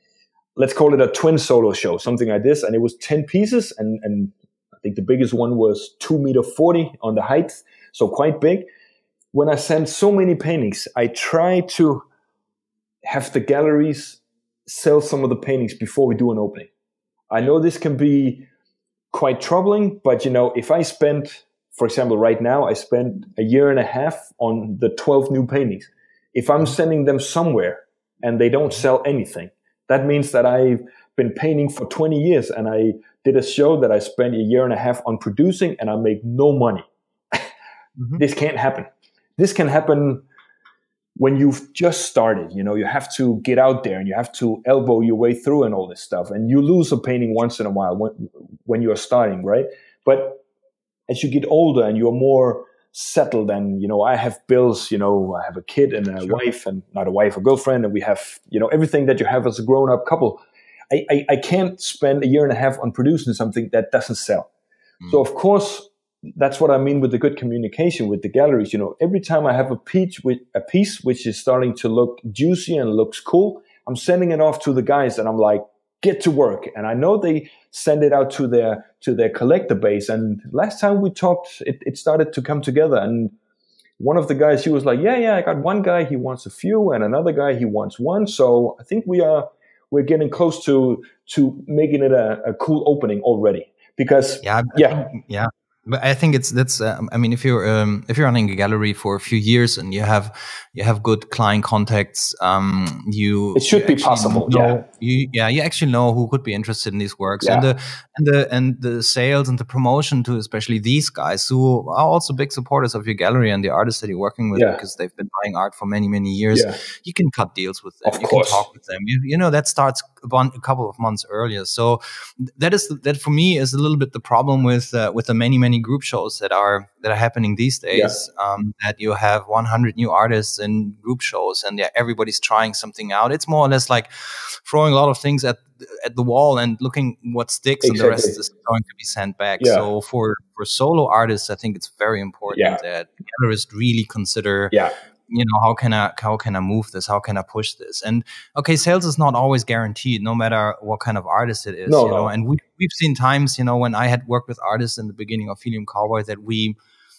let's call it a twin solo show, something like this. And it was ten pieces. And, and I think the biggest one was two meter forty on the height. So quite big. When I send so many paintings, I try to have the galleries sell some of the paintings before we do an opening. I know this can be quite troubling, but you know, if I spend, for example, right now, I spent a year and a half on the twelve new paintings. If I'm sending them somewhere and they don't sell anything, that means that I've been painting for twenty years and I did a show that I spent a year and a half on producing and I make no money. Mm-hmm. This can't happen. This can happen when you've just started. You know, you have to get out there and you have to elbow your way through and all this stuff. And you lose a painting once in a while when, when you're starting, right? But as you get older and you're more settled and, you know, I have bills, you know, I have a kid and a sure. wife and not a wife, a girlfriend, and we have, you know, everything that you have as a grown-up couple. I, I, I can't spend a year and a half on producing something that doesn't sell. Mm. So, of course, that's what I mean with the good communication with the galleries. You know, every time I have a piece, with, a piece which is starting to look juicy and looks cool, I'm sending it off to the guys and I'm like, get to work. And I know they send it out to their to their collector base. And last time we talked, it, it started to come together. And one of the guys, he was like, yeah, yeah, I got one guy, he wants a few, and another guy, he wants one. So I think we are we're getting close to to making it a, a cool opening already. Because yeah, yeah, think, yeah. But I think it's that's. Uh, I mean, if you're um, if you're running a gallery for a few years and you have you have good client contacts, um, you it should you be possible. Know, yeah, you yeah, you actually know who could be interested in these works, yeah. and the and the and the sales and the promotion to especially these guys who are also big supporters of your gallery and the artists that you're working with, yeah. because they've been buying art for many many years. Yeah. You can cut deals with them. Of you course. can talk with them. You, you know that starts a couple of months earlier. So that is that for me is a little bit the problem with uh, with the many many group shows that are that are happening these days. Yeah. Um, that you have one hundred new artists in group shows, and yeah, everybody's trying something out. It's more or less like throwing a lot of things at at the wall and looking what sticks, exactly. and the rest is going to be sent back. Yeah. So for for solo artists, I think it's very important yeah. that gallerists really consider. Yeah. You know, how can I how can I move this? How can I push this? And okay, sales is not always guaranteed, no matter what kind of artist it is. No, you know, no. and we we've seen times, you know, when I had worked with artists in the beginning of Helium Cowboy that we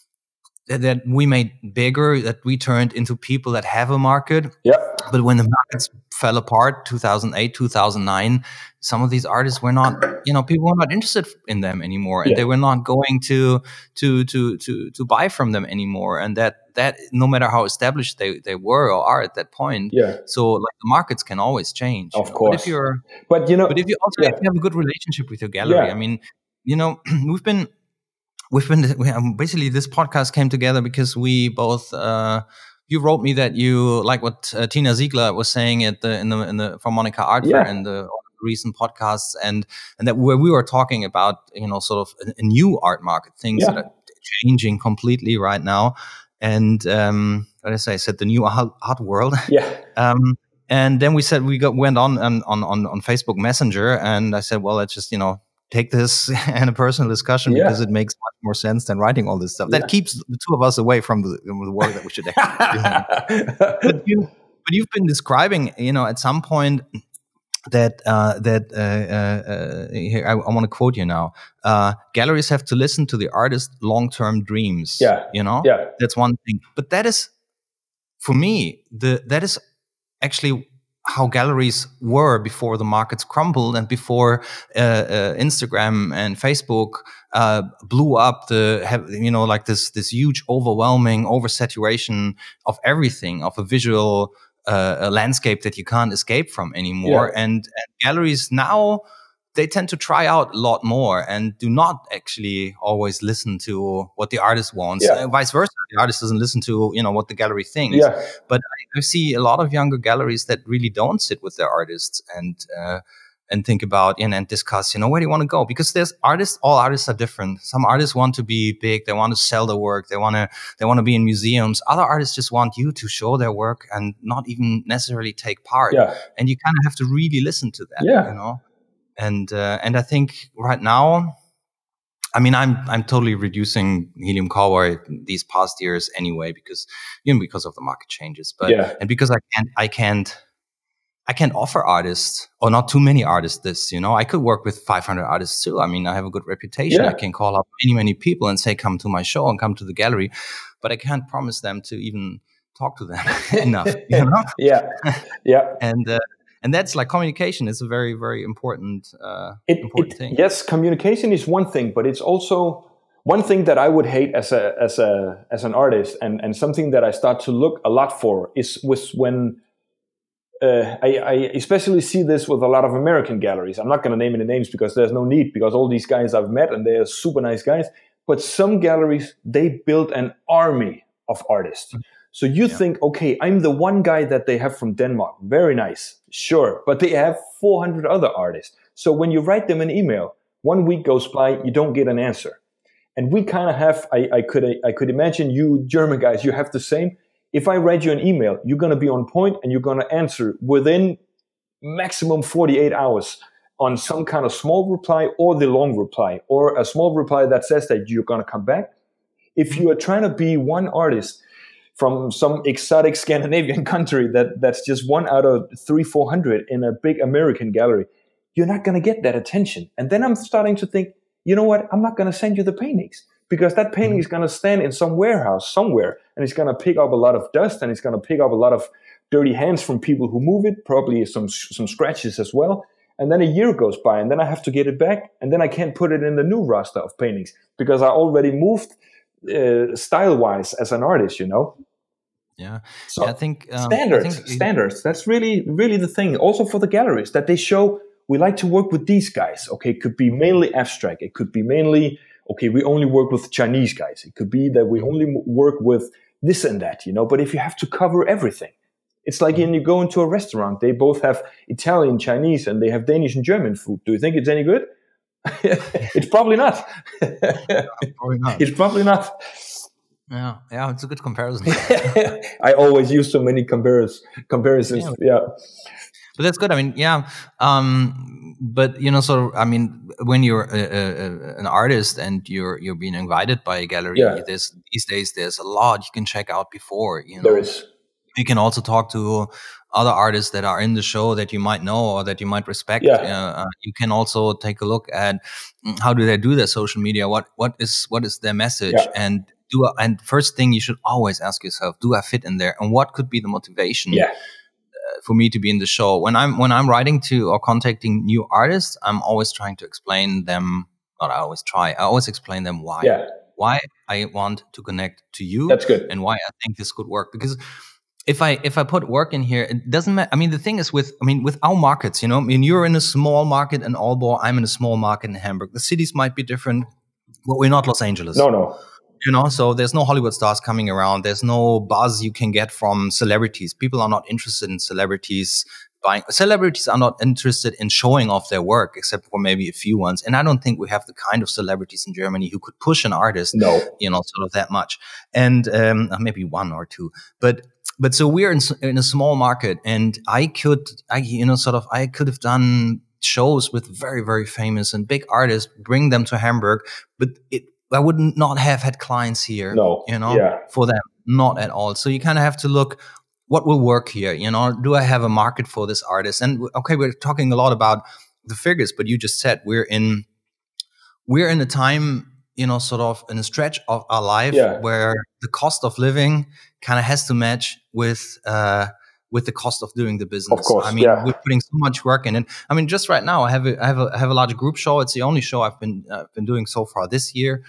that we made bigger, that we turned into people that have a market. Yeah. But when the markets fell apart, two thousand eight, two thousand nine, some of these artists were not, you know, people were not interested in them anymore, and yeah. they were not going to to to to to buy from them anymore. And that that no matter how established they, they were or are at that point, yeah. so like the markets can always change. Of you know? course. But if you're, but you know, but if you also yeah. if you have a good relationship with your gallery, yeah. I mean, you know, we've been. We've been we have, basically this podcast came together because we both. Uh, you wrote me that you like what uh, Tina Ziegler was saying at the in the in the for Monica Art Fair yeah. in the recent podcasts, and and that where we were talking about, you know, sort of a, a new art market, things yeah. that are changing completely right now. And um, what did I say? I said the new art, art world. Yeah. um, and then we said we got went on, on on on Facebook Messenger, and I said, well, let's just you know take this in a personal discussion yeah. because it makes much more sense than writing all this stuff. Yeah. That keeps the two of us away from the, the work that we should actually do. But, you, but you've been describing, you know, at some point that uh, that uh, uh, here I, I want to quote you now. Uh, galleries have to listen to the artist's long-term dreams. Yeah, you know, yeah, that's one thing. But that is, for me, the that is actually how galleries were before the markets crumbled and before uh, uh, Instagram and Facebook uh, blew up the, have, you know, like this this huge, overwhelming oversaturation of everything, of a visual uh, a landscape that you can't escape from anymore. Yeah. And, and galleries now, they tend to try out a lot more and do not actually always listen to what the artist wants. Yeah. Uh, vice versa, the artist doesn't listen to, you know, what the gallery thinks. Yeah. But I, I see a lot of younger galleries that really don't sit with their artists and uh, and think about and, and discuss, you know, where do you want to go? Because there's artists, all artists are different. Some artists want to be big, they want to sell their work, they want to they want to be in museums. Other artists just want you to show their work and not even necessarily take part. Yeah. And you kind of have to really listen to that. Yeah. You know. And uh, and I think right now, I mean, I'm I'm totally reducing Helium Cowboy these past years anyway because you know because of the market changes, but yeah. and because I can't I can't I can't offer artists or not too many artists this. You know, I could work with five hundred artists too. I mean, I have a good reputation. Yeah. I can call up many many people and say, come to my show and come to the gallery, but I can't promise them to even talk to them enough. You know? Yeah, yeah, and. Uh, And that's like communication is a very, very important, uh, it, important it, thing. Yes, communication is one thing, but it's also one thing that I would hate as a as a as an artist, and, and something that I start to look a lot for is was when uh, I, I especially see this with a lot of American galleries. I'm not going to name any names because there's no need, because all these guys I've met and they're super nice guys. But some galleries, they build an army of artists. Mm-hmm. So you yeah. think, okay, I'm the one guy that they have from Denmark. Very nice. Sure. But they have four hundred other artists. So when you write them an email, one week goes by, you don't get an answer. And we kind of have, I, I could I could imagine you German guys, you have the same. If I write you an email, you're going to be on point and you're going to answer within maximum forty-eight hours on some kind of small reply or the long reply or a small reply that says that you're going to come back. If you are trying to be one artist from some exotic Scandinavian country that, that's just one out of three, four hundred in a big American gallery, you're not going to get that attention. And then I'm starting to think, you know what? I'm not going to send you the paintings because that painting is going to stand in some warehouse somewhere and it's going to pick up a lot of dust and it's going to pick up a lot of dirty hands from people who move it, probably some some scratches as well. And then a year goes by and then I have to get it back and then I can't put it in the new roster of paintings because I already moved Uh, style-wise as an artist, you know. Yeah. So yeah, I think um, standards, I think standards. That's really, really the thing. Also for the galleries that they show, we like to work with these guys. Okay, it could be mainly abstract. It could be mainly okay. We only work with Chinese guys. It could be that we only work with this and that, you know. But if you have to cover everything, it's like when you go into a restaurant. They both have Italian, Chinese, and they have Danish and German food. Do you think it's any good? It's probably not. Probably not. It's probably not. Yeah, yeah, it's a good comparison. I always use so many comparis- comparisons. Yeah. yeah, but that's good. I mean, yeah, um, but you know, so I mean, when you're a, a, an artist and you're you're being invited by a gallery, yeah. there's these days there's a lot you can check out before. You know, there is. You can also talk to other artists that are in the show that you might know or that you might respect. Yeah. Uh, you can also take a look at how do they do their social media. What what is what is their message? Yeah. And do a, and first thing you should always ask yourself: do I fit in there? And what could be the motivation yeah. uh, for me to be in the show? When I'm when I'm writing to or contacting new artists, I'm always trying to explain them. Not I always try. I always explain them why. Yeah. Why I want to connect to you. That's good. And why I think this could work because. If I if I put work in here, it doesn't matter. I mean, the thing is with I mean with our markets, you know, I mean you're in a small market in Aalborg, I'm in a small market in Hamburg. The cities might be different, but we're not Los Angeles. No, no. You know, so there's no Hollywood stars coming around. There's no buzz you can get from celebrities. People are not interested in celebrities buying. Celebrities are not interested in showing off their work, except for maybe a few ones. And I don't think we have the kind of celebrities in Germany who could push an artist, no. you know, sort of that much. And um, maybe one or two. But but so we're in, in a small market, and I could, I you know, sort of, I could have done shows with very, very famous and big artists, bring them to Hamburg, but it, I would not have had clients here, no. you know, yeah. for them, not at all. So you kind of have to look, what will work here? You know, do I have a market for this artist? And okay, we're talking a lot about the figures, but you just said we're in, we're in a time, you know, sort of in a stretch of our life yeah. where the cost of living kind of has to match with, uh, with the cost of doing the business. Of course, I mean, yeah. we're putting so much work in it. I mean, just right now, I have a, I have a, I have a large group show. It's the only show I've been, uh, been doing so far this year,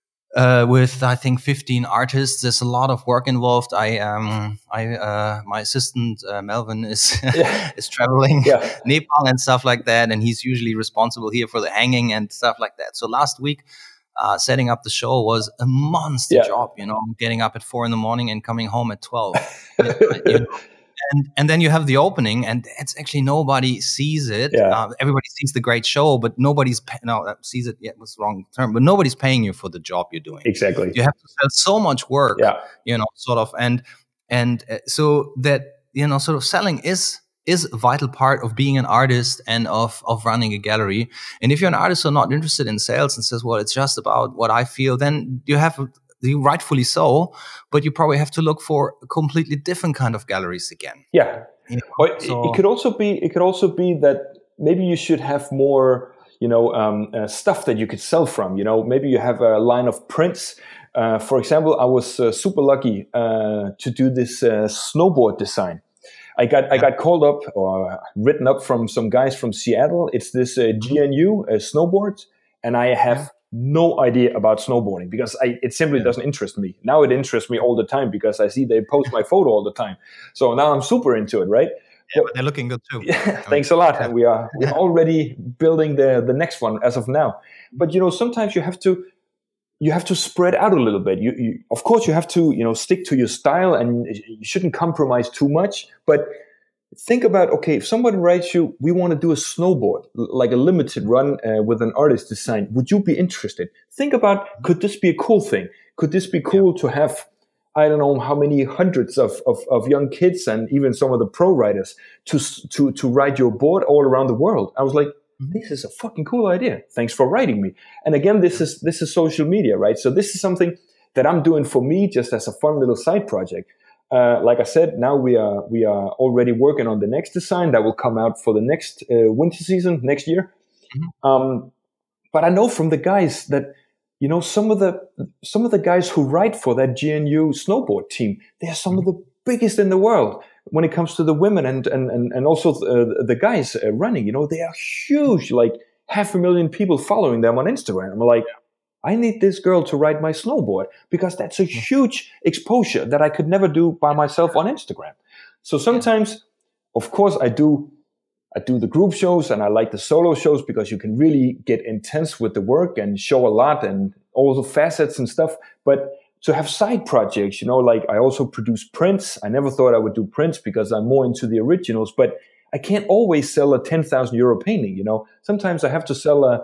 uh, with, I think, fifteen artists. There's a lot of work involved. I, um, I, uh, my assistant, uh, Melvin is, yeah. is traveling yeah. Nepal and stuff like that. And he's usually responsible here for the hanging and stuff like that. So last week, uh, setting up the show was a monster yeah. job, you know, getting up at four in the morning and coming home at twelve. you know, And and then you have the opening, and it's actually nobody sees it. Yeah. Uh, everybody sees the great show, but nobody's pay- no uh, sees it. Yeah, was the wrong term, but nobody's paying you for the job you're doing. Exactly. You have to sell so much work. Yeah. You know, sort of, and and uh, so that you know, sort of selling is is a vital part of being an artist and of of running a gallery. And if you're an artist who's not interested in sales and says, well, it's just about what I feel, then you have. You rightfully so, but you probably have to look for a completely different kind of galleries again. Yeah, you know, but so. it could also be it could also be that maybe you should have more, you know, um, uh, stuff that you could sell from. You know, maybe you have a line of prints. Uh, for example, I was uh, super lucky uh, to do this uh, snowboard design. I got I got called up or written up from some guys from Seattle. It's this uh, G N U uh, snowboard, and I have no idea about snowboarding because I, it simply doesn't interest me. Now it interests me all the time because I see they post my photo all the time. So now I'm super into it, right? Yeah, but they're looking good too. Yeah, thanks a lot. And we are we're already building the the next one as of now. But you know, sometimes you have to you have to spread out a little bit. You, you of course you have to you know stick to your style and you shouldn't compromise too much. But think about, okay, if somebody writes you, we want to do a snowboard, like a limited run uh, with an artist design, would you be interested? Think about, could this be a cool thing? Could this be cool yeah. to have, I don't know how many hundreds of, of, of young kids and even some of the pro riders to, to, to ride your board all around the world? I was like, this is a fucking cool idea. Thanks for writing me. And again, this is, this is social media, right? So this is something that I'm doing for me just as a fun little side project. Uh, like I said, now we are we are already working on the next design that will come out for the next uh, winter season next year. Mm-hmm. Um, but I know from the guys that you know some of the some of the guys who write for that G N U snowboard team, they are some mm-hmm. of the biggest in the world when it comes to the women and and and, and also the, the guys uh, running. You know, they are huge, like half a million people following them on Instagram. I'm like, I need this girl to ride my snowboard because that's a huge exposure that I could never do by myself on Instagram. So sometimes, of course, I do, I do the group shows and I like the solo shows because you can really get intense with the work and show a lot and all the facets and stuff. But to have side projects, you know, like I also produce prints. I never thought I would do prints because I'm more into the originals, but I can't always sell a ten thousand euro painting. You know, sometimes I have to sell a,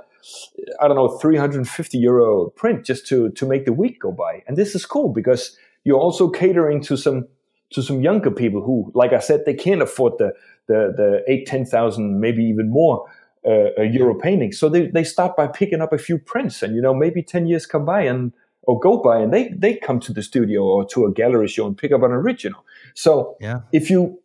I don't know, three hundred fifty euro print just to, to make the week go by. And this is cool because you're also catering to some, to some younger people who, like I said, they can't afford the, the, the eight, ten thousand, maybe even more, uh, euro paintings. So they, they start by picking up a few prints and, you know, maybe ten years come by and, or go by and they, they come to the studio or to a gallery show and pick up an original. So yeah. if you,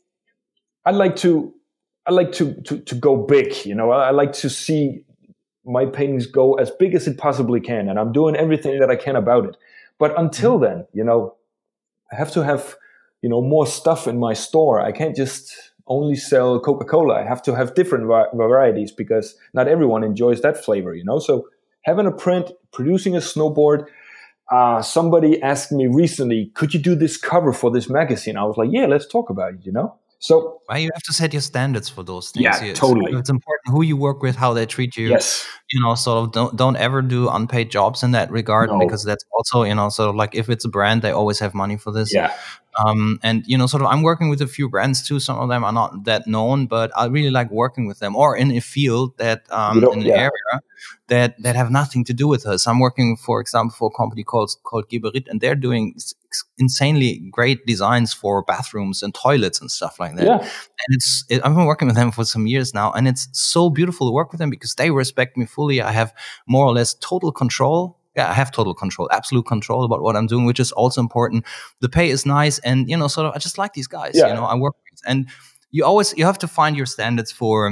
I like to, I like to, to, to go big, you know, I, I like to see my paintings go as big as it possibly can. And I'm doing everything that I can about it. But until mm-hmm. then, you know, I have to have, you know, more stuff in my store. I can't just only sell Coca-Cola. I have to have different va- varieties because not everyone enjoys that flavor, you know. So having a print, producing a snowboard. Uh, somebody asked me recently, could you do this cover for this magazine? I was like, yeah, let's talk about it, you know. So well, you have to set your standards for those things. yeah, it's, totally. It's important who you work with, how they treat you. Yes. You know, sort of don't don't ever do unpaid jobs in that regard, No. because that's also, you know, sort of like if it's a brand, they always have money for this. Yeah. Um, and, you know, sort of I'm working with a few brands too. Some of them are not that known, but I really like working with them, or in a field that, um, in an yeah. area that, that have nothing to do with us. I'm working, for example, for a company called, called Geberit, and they're doing insanely great designs for bathrooms and toilets and stuff like that. Yeah. And it's, it, I've been working with them for some years now, and it's so beautiful to work with them because they respect me fully. I have more or less total control. Yeah, I have total control, absolute control about what I'm doing, which is also important. The pay is nice, and, you know, sort of, I just like these guys, yeah. you know, I work with, and you always, you have to find your standards for,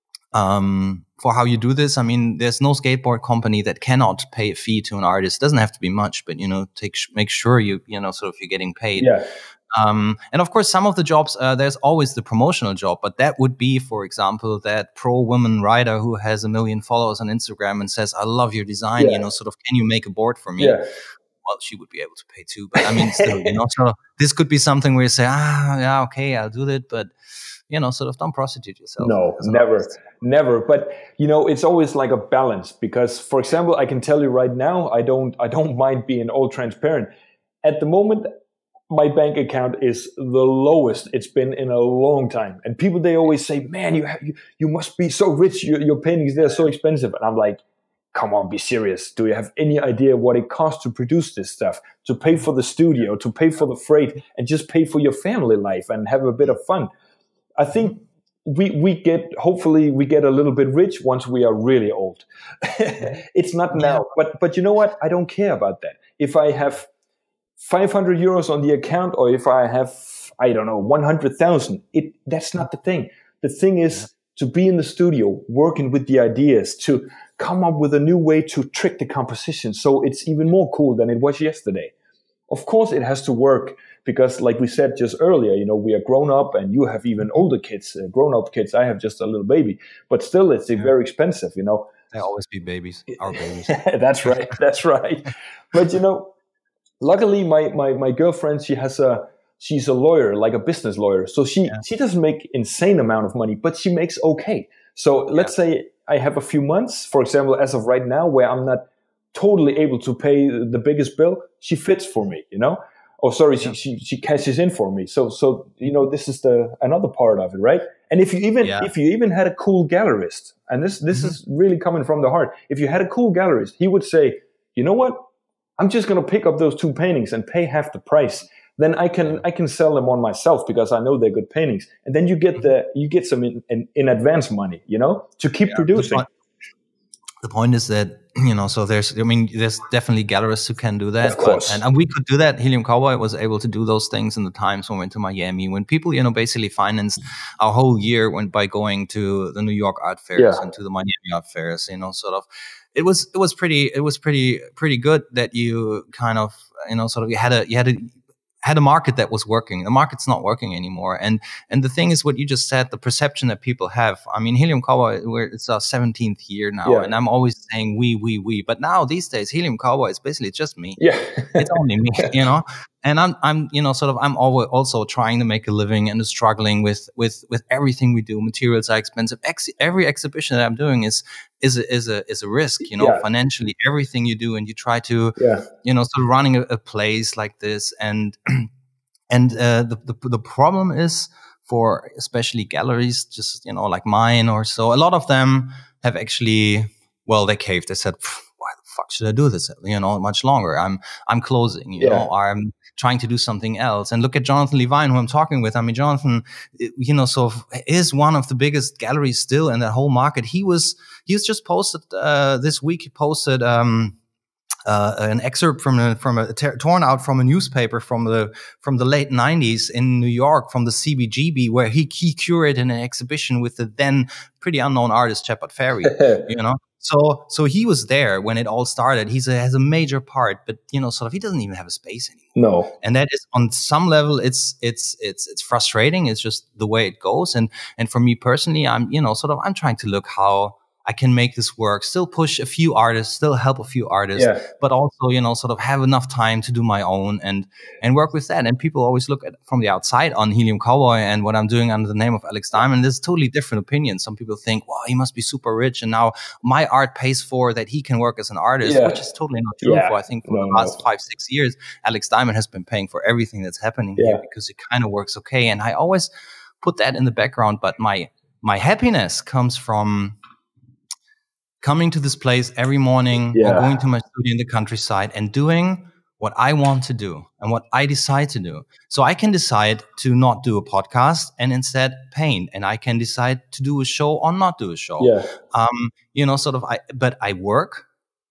um, for how you do this. I mean, there's no skateboard company that cannot pay a fee to an artist. It doesn't have to be much, but, you know, take, make sure you, you know, sort of you're getting paid. Yeah. Um, and of course, some of the jobs, uh, there's always the promotional job, but that would be, for example, that pro woman rider who has a million followers on Instagram and says, I love your design, yeah. you know, sort of, can you make a board for me? Yeah. Well, she would be able to pay too, but I mean, still, you know, so this could be something where you say, ah, yeah, okay, I'll do that, but, you know, sort of don't prostitute yourself. No, never, never. But, you know, it's always like a balance because, for example, I can tell you right now, I don't, I don't mind being all transparent. At the moment, my bank account is the lowest it's been in a long time. And people, they always say, man, you have, you, you must be so rich. Your, your paintings, they're so expensive. And I'm like, come on, be serious. Do you have any idea what it costs to produce this stuff, to pay for the studio, to pay for the freight, and just pay for your family life and have a bit of fun? I think we, we get, hopefully we get a little bit rich once we are really old. It's not now, but, but you know what? I don't care about that. If I have five hundred euros on the account, or if I have, I don't know, one hundred thousand, it, that's not the thing. The thing is to be in the studio, working with the ideas, to come up with a new way to trick the composition. So it's even more cool than it was yesterday. Of course, it has to work because, like we said just earlier, you know, we are grown up and you have even older kids, uh, grown up kids. I have just a little baby, but still it's yeah. very expensive, you know. They always be babies, our babies. That's right. That's right. But, you know, luckily, my, my, my girlfriend, she has a, she's a lawyer, like a business lawyer. So she, yeah. she doesn't make insane amount of money, but she makes okay. So let's yeah. say I have a few months, for example, as of right now, where I'm not totally able to pay the biggest bill. She fits for me, you know? Oh, sorry, yeah. she, she, she cashes in for me. So, so, you know, this is the, another part of it, right? And if you even, yeah. if you even had a cool gallerist, and this, this mm-hmm. is really coming from the heart. If you had a cool gallerist, he would say, you know what? I'm just going to pick up those two paintings and pay half the price. Then I can I can sell them on myself because I know they're good paintings. And then you get the you get some in, in, in advance money, you know, to keep yeah, producing. The point, the point is that, you know, so there's I mean there's definitely gallerists who can do that. Of course. But, and, and we could do that. Helium Cowboy was able to do those things in the times when we went to Miami, when people, you know, basically financed our whole year when by going to the New York art fairs yeah. and to the Miami art fairs, you know, sort of. It was it was pretty it was pretty pretty good that you kind of, you know, sort of you had a you had a had a market that was working. The market's not working anymore. And and the thing is what you just said, the perception that people have. I mean, Helium Cowboy, we're, it's our seventeenth year now, yeah. and I'm always saying we, we, we. But now these days, Helium Cowboy is basically just me. Yeah, it's only me, you know. And I'm, I'm, you know, sort of, I'm always also trying to make a living and struggling with, with, with everything we do. Materials are expensive. Ex- every exhibition that I'm doing is, is a, is a, is a risk, you know, yeah. financially. Everything you do, and you try to, yeah. you know, sort of running a, a place like this, and, and uh, the, the the problem is for especially galleries, just you know, like mine or so. A lot of them have actually, well, they caved. They said, why the fuck should I do this? You know, much longer. I'm I'm closing. You yeah. know, I'm trying to do something else. And look at Jonathan Levine, who I'm talking with. I mean, Jonathan, you know, so is one of the biggest galleries still in that whole market. He was, he was just posted, uh, this week, he posted, um, uh, an excerpt from a, from a, torn out from a newspaper from the, from the late nineties in New York, from the C B G B, where he, he curated an exhibition with the then pretty unknown artist, Shepard Fairey, you know? So, so he was there when it all started. He's a, has a major part, but you know, sort of, he doesn't even have a space anymore. No, and that is on some level, it's it's it's it's frustrating. It's just the way it goes. And and for me personally, I'm you know, sort of, I'm trying to look how I can make this work, still push a few artists, still help a few artists, Yeah. but also, you know, sort of have enough time to do my own and and work with that. And people always look at from the outside on Helium Cowboy and what I'm doing under the name of Alex Diamond. There's totally different opinions. Some people think, wow, he must be super rich, and now my art pays for that he can work as an artist, Yeah. which is totally not true. Yeah. For I think for No, the last no. five, six years, Alex Diamond has been paying for everything that's happening Yeah. here because it kind of works okay. And I always put that in the background, but my my happiness comes from coming to this place every morning Yeah. or going to my studio in the countryside and doing what I want to do and what I decide to do. So I can decide to not do a podcast and instead paint, and I can decide to do a show or not do a show. Yeah. Um, you know, sort of, I, but I work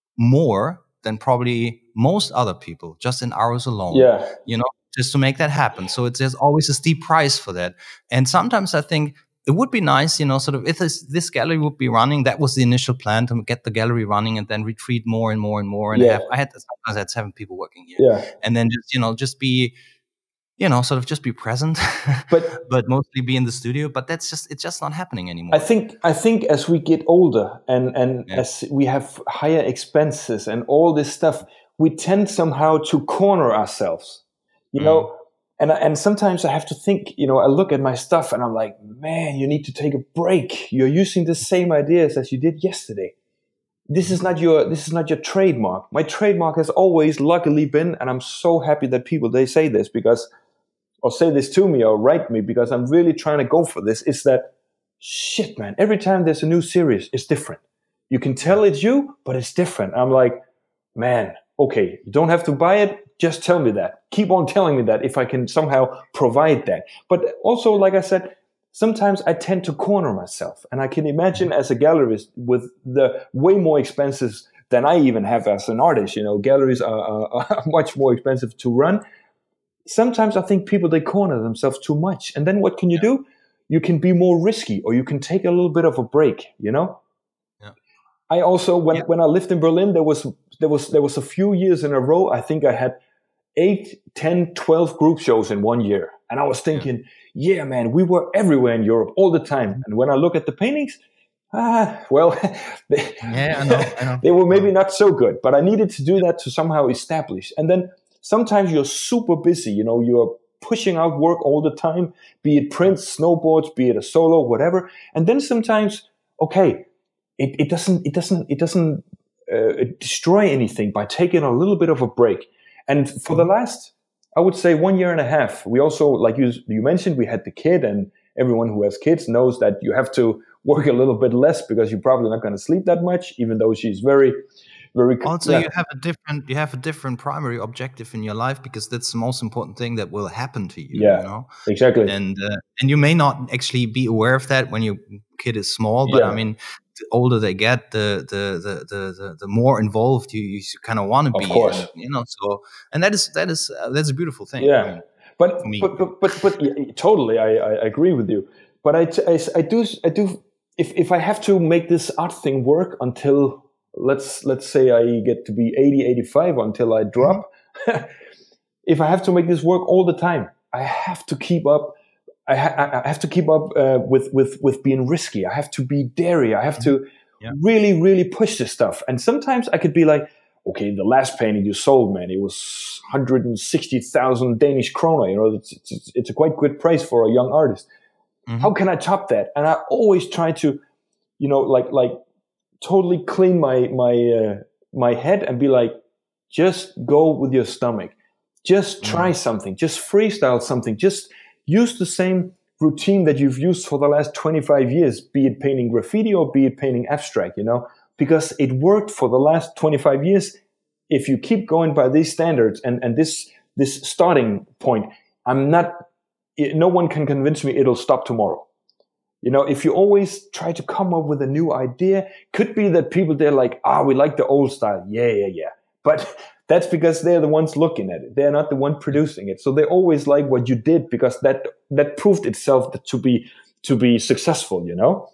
more than probably most other people just in hours alone. Yeah. You know, just to make that happen. So it's, there's always a steep price for that. And sometimes I think it would be nice, you know, sort of if this, this gallery would be running, that was the initial plan, to get the gallery running and then retreat more and more and more. And Yeah. have, I had, sometimes I had seven people working here. Yeah. And then just, you know, just be, you know, sort of just be present, But but mostly be in the studio. But that's just, it's just not happening anymore. I think I think as we get older and and Yeah. as we have higher expenses and all this stuff, we tend somehow to corner ourselves, you Mm. know. And I- and sometimes I have to think, you know, I look at my stuff and I'm like, man, you need to take a break. You're using the same ideas as you did yesterday. This is not your this is not your trademark. My trademark has always luckily been, and I'm so happy that people they say this because or say this to me or write me because I'm really trying to go for this, is that shit, man, every time there's a new series, it's different. You can tell it's you, but it's different. I'm like, man, okay, you don't have to buy it. Just tell me that. Keep on telling me that if I can somehow provide that. But also, like I said, sometimes I tend to corner myself. And I can imagine as a gallerist with the way more expenses than I even have as an artist, you know, galleries are, are, are much more expensive to run. Sometimes I think people, they corner themselves too much. And then what can you do? You can be more risky, or you can take a little bit of a break, you know? Yeah. I also, when, Yeah. when I lived in Berlin, there was, there was, there was a few years in a row, I think I had eight, ten, twelve group shows in one year. And I was thinking, yeah, yeah man, we were everywhere in Europe all the time. And when I look at the paintings, ah, well, they, Yeah, I know, I know. they were maybe not so good, but I needed to do that to somehow establish. And then sometimes you're super busy, you know, you're pushing out work all the time, be it prints, snowboards, be it a solo, whatever. And then sometimes, okay, it, it doesn't, it doesn't, it doesn't uh, destroy anything by taking a little bit of a break. And for the last, I would say one year and a half, we also, like you, you mentioned, we had the kid, and everyone who has kids knows that you have to work a little bit less because you're probably not going to sleep that much, even though she's very, very. Also, yeah. you have a different you have a different primary objective in your life, because that's the most important thing that will happen to you. Yeah, you know? exactly. And uh, and you may not actually be aware of that when your kid is small, but Yeah. I mean, the older they get, the the the the the, the more involved you, you kind of want to be. Of course. And, you know. So and that is that is uh, that's a beautiful thing. Yeah, I mean, but, for me. but but but but yeah, totally, I, I agree with you. But I, I, I do I do if if I have to make this art thing work until let's let's say I get to be eighty, eighty-five until I drop. If I have to make this work all the time, I have to keep up. I, ha- I have to keep up uh, with with with being risky. I have to be daring. I have to Yeah. really really push this stuff. And sometimes I could be like, okay, the last painting you sold, man, it was one hundred sixty thousand Danish kroner. You know, it's, it's it's a quite good price for a young artist. Mhm. How can I top that? And I always try to, you know, like like totally clean my my uh, my head and be like, just go with your stomach. Just try Mm. something. Just freestyle something. Just use the same routine that you've used for the last twenty-five years, be it painting graffiti or be it painting abstract, you know, because it worked for the last twenty-five years. If you keep going by these standards and, and this, this starting point, I'm not, no one can convince me it'll stop tomorrow. You know, if you always try to come up with a new idea, could be that people, they're like, ah, we like the old style. Yeah, yeah, yeah. But that's because they're the ones looking at it. They're not the one producing it. So they always like what you did because that that proved itself to be to be successful, you know?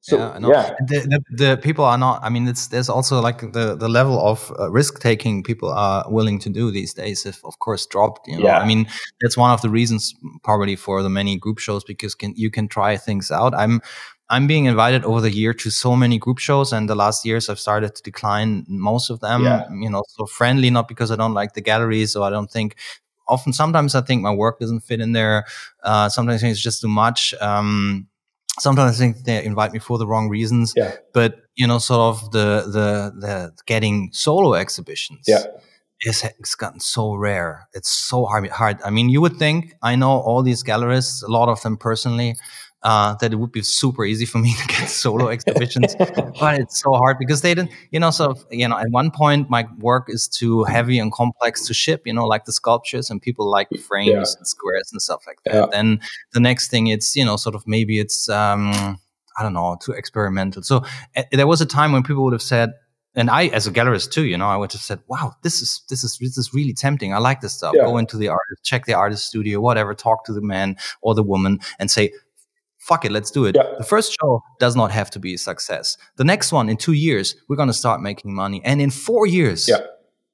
So, yeah, I know. yeah. The, the, the people are not, I mean, it's, there's also like the, the level of uh, risk taking people are willing to do these days, if of course dropped, you know, Yeah. I mean, that's one of the reasons probably for the many group shows, because can, you can try things out. I'm, I'm being invited over the year to so many group shows, and the last years I've started to decline most of them, Yeah. you know, so friendly, not because I don't like the galleries, or I don't think, often, sometimes I think my work doesn't fit in there. Uh, sometimes I think it's just too much. Um, Sometimes I think they invite me for the wrong reasons, Yeah. but you know, sort of the the the getting solo exhibitions, Yeah. is it's gotten so rare. It's so hard. Hard. I mean, you would think I know all these gallerists, a lot of them personally, uh, that it would be super easy for me to get solo exhibitions, but it's so hard because they didn't. You know, so you know, at one point my work is too heavy and complex to ship. You know, like the sculptures, and people like frames Yeah. and squares and stuff like that. Yeah. Then the next thing, it's you know, sort of maybe it's um, I don't know, too experimental. So uh, there was a time when people would have said. And I, as a gallerist too, you know, I would have said, wow, this is, this is, this is really tempting. I like this stuff. Yeah. Go into the artist, check the artist studio, whatever, talk to the man or the woman and say, fuck it, let's do it. Yeah. The first show does not have to be a success. The next one, in two years, we're going to start making money. And in four years, Yeah.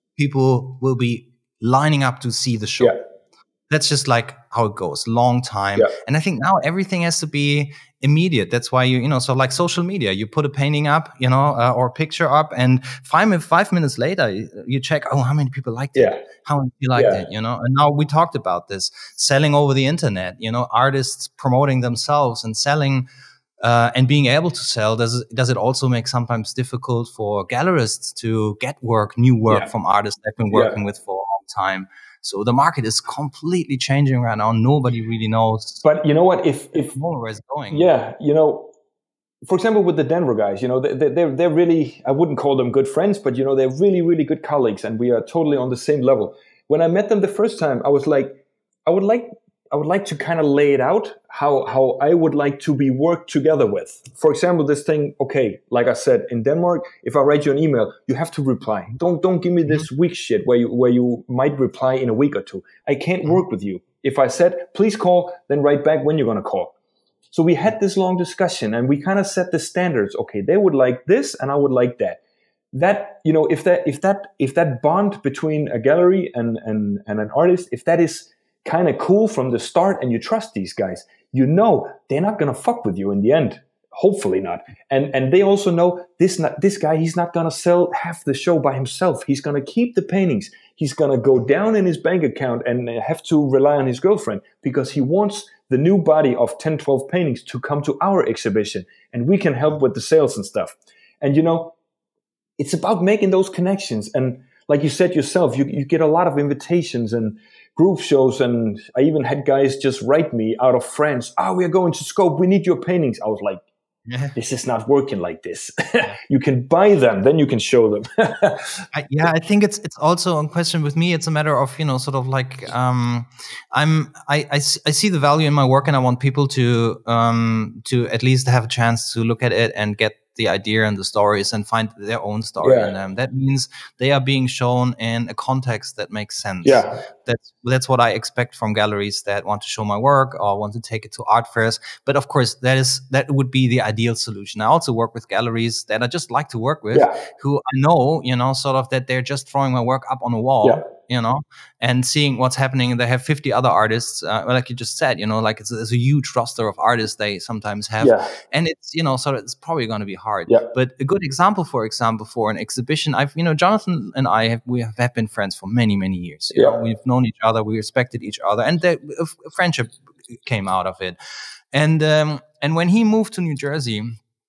people will be lining up to see the show. Yeah. That's just like how it goes, long time. Yeah. And I think now everything has to be immediate. That's why you, you know, so like social media, you put a painting up, you know, uh, or a picture up, and five, five minutes later, you, you check, oh, how many people liked it? Yeah. How many people liked Yeah. it, you know? And now we talked about this, selling over the internet, you know, artists promoting themselves and selling uh, and being able to sell. Does, does it also make sometimes difficult for gallerists to get work, new work Yeah. from artists they've been working Yeah. with for a long time? So the market is completely changing right now. Nobody really knows But you know what? If if where it's going. yeah, you know, for example, with the Denver guys, you know, they, they're they're really, I wouldn't call them good friends, but you know, they're really really good colleagues, and we are totally on the same level. When I met them the first time, I was like, I would like I would like to kind of lay it out how how I would like to be worked together with. For example, this thing, okay, like I said, in Denmark, if I write you an email, you have to reply. Don't don't give me this weak shit where you where you might reply in a week or two. I can't work with you. If I said, please call, then write back when you're gonna call. So we had this long discussion, and we kind of set the standards. Okay, they would like this, and I would like that. That, you know, if that if that if that bond between a gallery and and and an artist, if that is kind of cool from the start, and you trust these guys, you know they're not gonna fuck with you in the end. Hopefully not. And and they also know this not, this guy, he's not gonna sell half the show by himself. He's gonna keep the paintings. He's gonna go down in his bank account and have to rely on his girlfriend because he wants the new body of ten, twelve paintings to come to our exhibition, and we can help with the sales and stuff. And you know, it's about making those connections. And like you said yourself, you you get a lot of invitations and group shows, and I even had guys just write me out of France. Ah, oh, we are going to Scope. We need your paintings. I was like, Yeah. this is not working like this. You can buy them, then you can show them. I, yeah, I think it's it's also a question with me. It's a matter of, you know, sort of like um, I'm I, I, I see the value in my work, and I want people to um, to at least have a chance to look at it and get the idea and the stories and find their own story Yeah. in them. That means they are being shown in a context that makes sense. Yeah. That's that's what I expect from galleries that want to show my work or want to take it to art fairs. But of course, that is that would be the ideal solution. I also work with galleries that I just like to work with, Yeah. who I know, you know, sort of that they're just throwing my work up on a wall. Yeah. You know, and seeing what's happening. And they have fifty other artists, uh, like you just said, you know, like it's, it's a huge roster of artists they sometimes have. Yeah. And it's, you know, so it's probably going to be hard. Yeah. But a good example, for example, for an exhibition, I've, you know, Jonathan and I have, we have been friends for many, many years. You Yeah. know, we've known each other, we respected each other, and the, a, a friendship came out of it. And, um, and when he moved to New Jersey,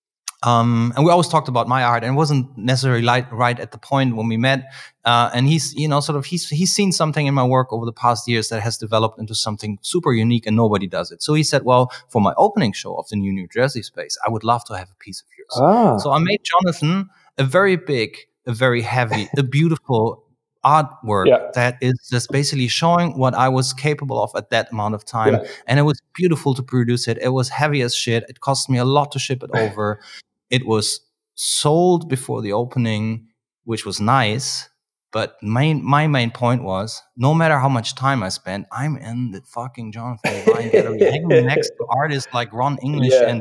Um, and we always talked about my art, and it wasn't necessarily light, right at the point when we met. Uh, and he's, you know, sort of, he's, he's seen something in my work over the past years that has developed into something super unique, and nobody does it. So he said, well, for my opening show of the new New Jersey space, I would love to have a piece of yours. Ah. So I made Jonathan a very big, a very heavy, a beautiful artwork Yeah. that is just basically showing what I was capable of at that amount of time. Yeah. And it was beautiful to produce it. It was heavy as shit. It cost me a lot to ship it over. It was sold before the opening, which was nice. But my, my main point was, no matter how much time I spent, I'm in the fucking Jonathan Levine gallery, hanging next to artists like Ron English Yeah. and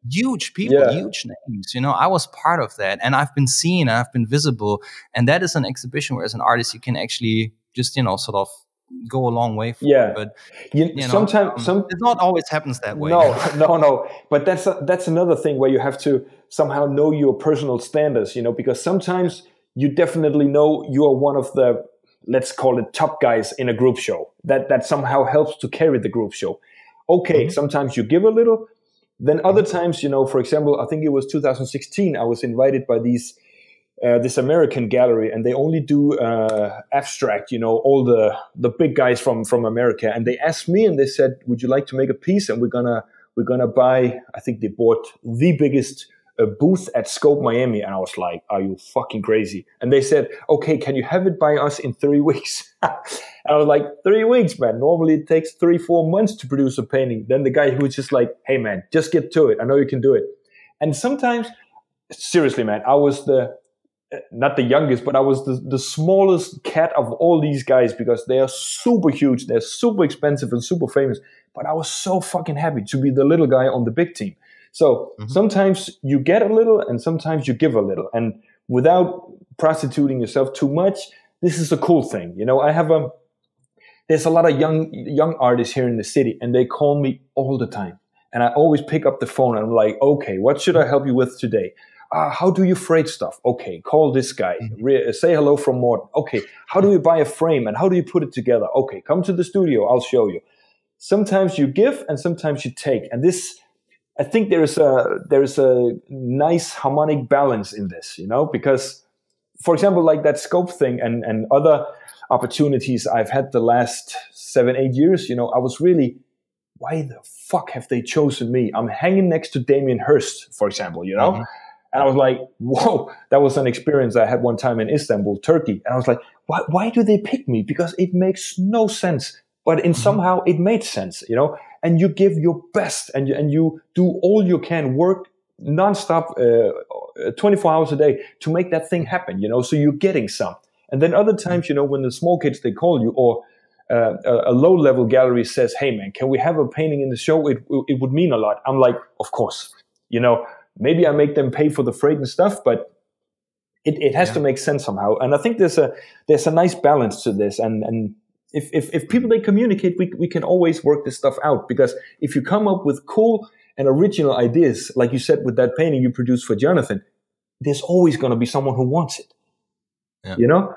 huge people, Yeah. huge names. You know, I was part of that, and I've been seen, I've been visible, and that is an exhibition where, as an artist, you can actually just, you know, sort of go a long way for. Yeah. But You, you know, sometimes um, some it not always happens that way. No, no, no. But that's a, that's another thing where you have to somehow know your personal standards, you know, because sometimes you definitely know you are one of the, let's call it, top guys in a group show. That that somehow helps to carry the group show. Okay, mm-hmm. Sometimes you give a little. Then other times, you know, for example, I think it was two thousand sixteen, I was invited by these uh, this American gallery, and they only do uh, abstract, you know, all the the big guys from from America. And they asked me, and they said, "Would you like to make a piece?" And we're gonna we're gonna buy. I think they bought the biggest uh, booth at Scope Miami, and I was like, "Are you fucking crazy?" And they said, "Okay, can you have it by us in three weeks?" And I was like, three weeks, man. Normally it takes three, four months to produce a painting. Then the guy who was just like, "Hey, man, just get to it. I know you can do it." And sometimes, seriously, man, I was the not the youngest, but I was the, the smallest cat of all these guys because they are super huge. They're super expensive and super famous. But I was so fucking happy to be the little guy on the big team. So mm-hmm. sometimes you get a little and sometimes you give a little. And without prostituting yourself too much, this is a cool thing. You know, I have a, there's a lot of young, young artists here in the city, and they call me all the time. And I always pick up the phone and I'm like, okay, what should I help you with today? Uh, how do you freight stuff? Okay, call this guy. Re- say hello from Morten. Okay, how do you buy a frame and how do you put it together? Okay, come to the studio. I'll show you. Sometimes you give and sometimes you take. And this, I think there is a there is a nice harmonic balance in this, you know, because, for example, like that Scope thing and, and other opportunities I've had the last seven, eight years, you know, I was really, why the fuck have they chosen me? I'm hanging next to Damien Hirst, for example, you know? Mm-hmm. And I was like, whoa, that was an experience I had one time in Istanbul, Turkey. And I was like, why, why do they pick me? Because it makes no sense. But in mm-hmm. somehow it made sense, you know, and you give your best and you, and you do all you can, work nonstop, uh, twenty-four hours a day to make that thing happen, you know, so you're getting some. And then other times, you know, when the small kids, they call you, or uh, a, a low level gallery says, hey man, can we have a painting in the show? It, it would mean a lot. I'm like, of course, you know. Maybe I make them pay for the freight and stuff, but it, it has yeah. to make sense somehow. And I think there's a there's a nice balance to this. And and if if, if people they communicate, we we can always work this stuff out. Because if you come up with cool and original ideas, like you said with that painting you produced for Jonathan, there's always going to be someone who wants it. Yeah. You know.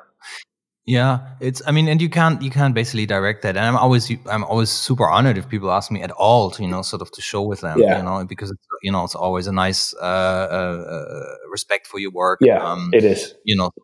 Yeah, it's. I mean, and you can't you can't basically direct that. And I'm always I'm always super honored if people ask me at all to, you know, sort of to show with them. Yeah. You know, because it's, you know, it's always a nice uh, uh, respect for your work. Yeah, um, it is. You know,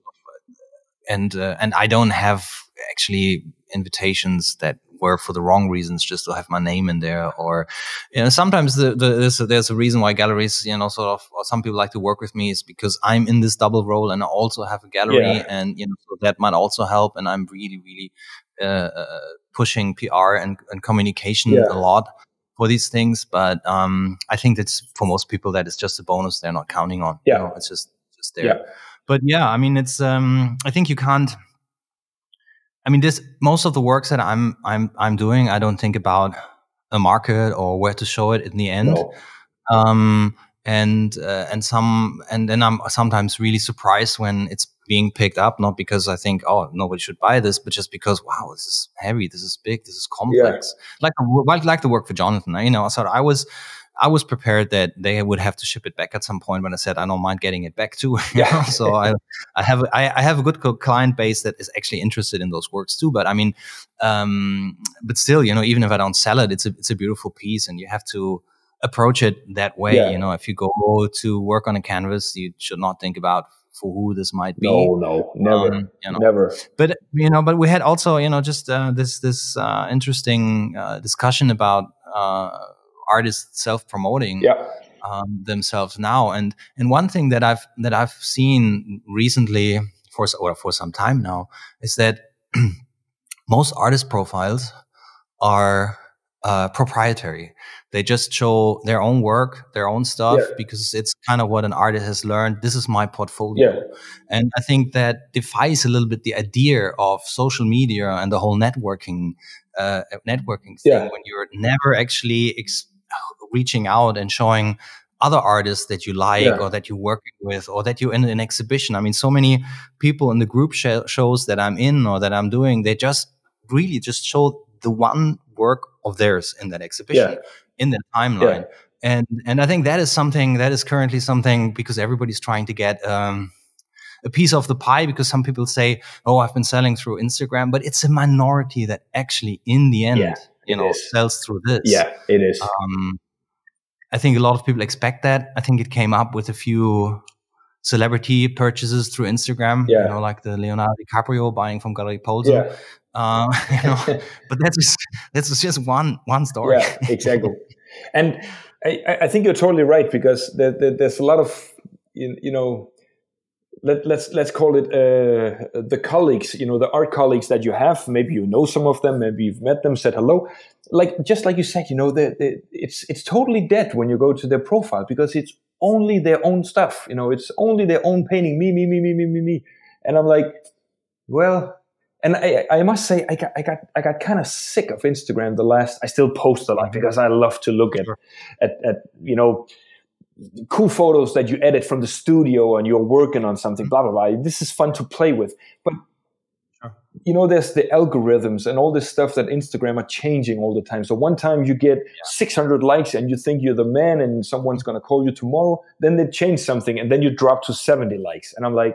and uh, and I don't have actually invitations that were for the wrong reasons, just to have my name in there. Or, you know, sometimes the, the, there's, a, there's a reason why galleries, you know, sort of, or some people like to work with me is because I'm in this double role and I also have a gallery, yeah. and, you know, so that might also help. And I'm really, really uh, uh, pushing P R and, and communication yeah. a lot for these things. But um, I think that's for most people that is just a bonus they're not counting on. Yeah. You know, it's just, just there. Yeah. But yeah, I mean, it's, um, I think you can't, I mean, this, most of the works that I'm, I'm, I'm doing, I don't think about a market or where to show it in the end. No. Um, and, uh, and some, and then I'm sometimes really surprised when it's being picked up, not because I think, oh, nobody should buy this, but just because, wow, this is heavy, this is big, this is complex. Yeah. Like, like the work for Jonathan, you know, so I was, I was prepared that they would have to ship it back at some point. When I said I don't mind getting it back too, you know? So I, I have I, I have a good client base that is actually interested in those works too. But I mean, um, but still, you know, even if I don't sell it, it's a it's a beautiful piece, and you have to approach it that way. Yeah. You know, if you go to work on a canvas, you should not think about for who this might be. No, no, never, um, you know. never. But you know, but we had also, you know, just uh, this this uh, interesting uh, discussion about. Uh, artists self-promoting yeah. um, themselves now, and and one thing that I've that I've seen recently for or for some time now is that most artist profiles are uh, proprietary. They just show their own work, their own stuff, yeah. because it's kind of what an artist has learned. This is my portfolio, yeah. and I think that defies a little bit the idea of social media and the whole networking uh, networking thing, yeah. when you're never actually ex- reaching out and showing other artists that you like Yeah. or that you're working with or that you're in an exhibition. I mean, so many people in the group sh- shows that I'm in or that I'm doing, they just really just show the one work of theirs in that exhibition, Yeah. in the timeline. Yeah. And and I think that is something that is currently something because everybody's trying to get um, a piece of the pie, because some people say, oh, I've been selling through Instagram, but it's a minority that actually in the end, Yeah, you know, is. sells through this. Yeah, it is. Um, I think a lot of people expect that. I think it came up with a few celebrity purchases through Instagram, Yeah. you know, like the Leonardo DiCaprio buying from Galerie Polsen. Yeah. Uh, you know, but that's just, that's just one, one story. Yeah, exactly. And I, I think you're totally right, because there, there, there's a lot of, you, you know, let, let's let's call it uh, the colleagues, you know, the art colleagues that you have. Maybe you know some of them, maybe you've met them, said hello. Like, just like you said, you know, the, the, it's it's totally dead when you go to their profile, because it's only their own stuff. You know, it's only their own painting, me, me, me, me, me, me, me. And I'm like, well, and I, I must say, I got, I got, I got kind of sick of Instagram. The last, I still post a lot because I love to look at, at, at, you know, cool photos that you edit from the studio and you're working on something, blah, blah, blah. This is fun to play with. But, Sure. you know, there's the algorithms and all this stuff that Instagram are changing all the time. So one time you get yeah. six hundred likes and you think you're the man and someone's going to call you tomorrow. Then they change something and then you drop to seventy likes. And I'm like,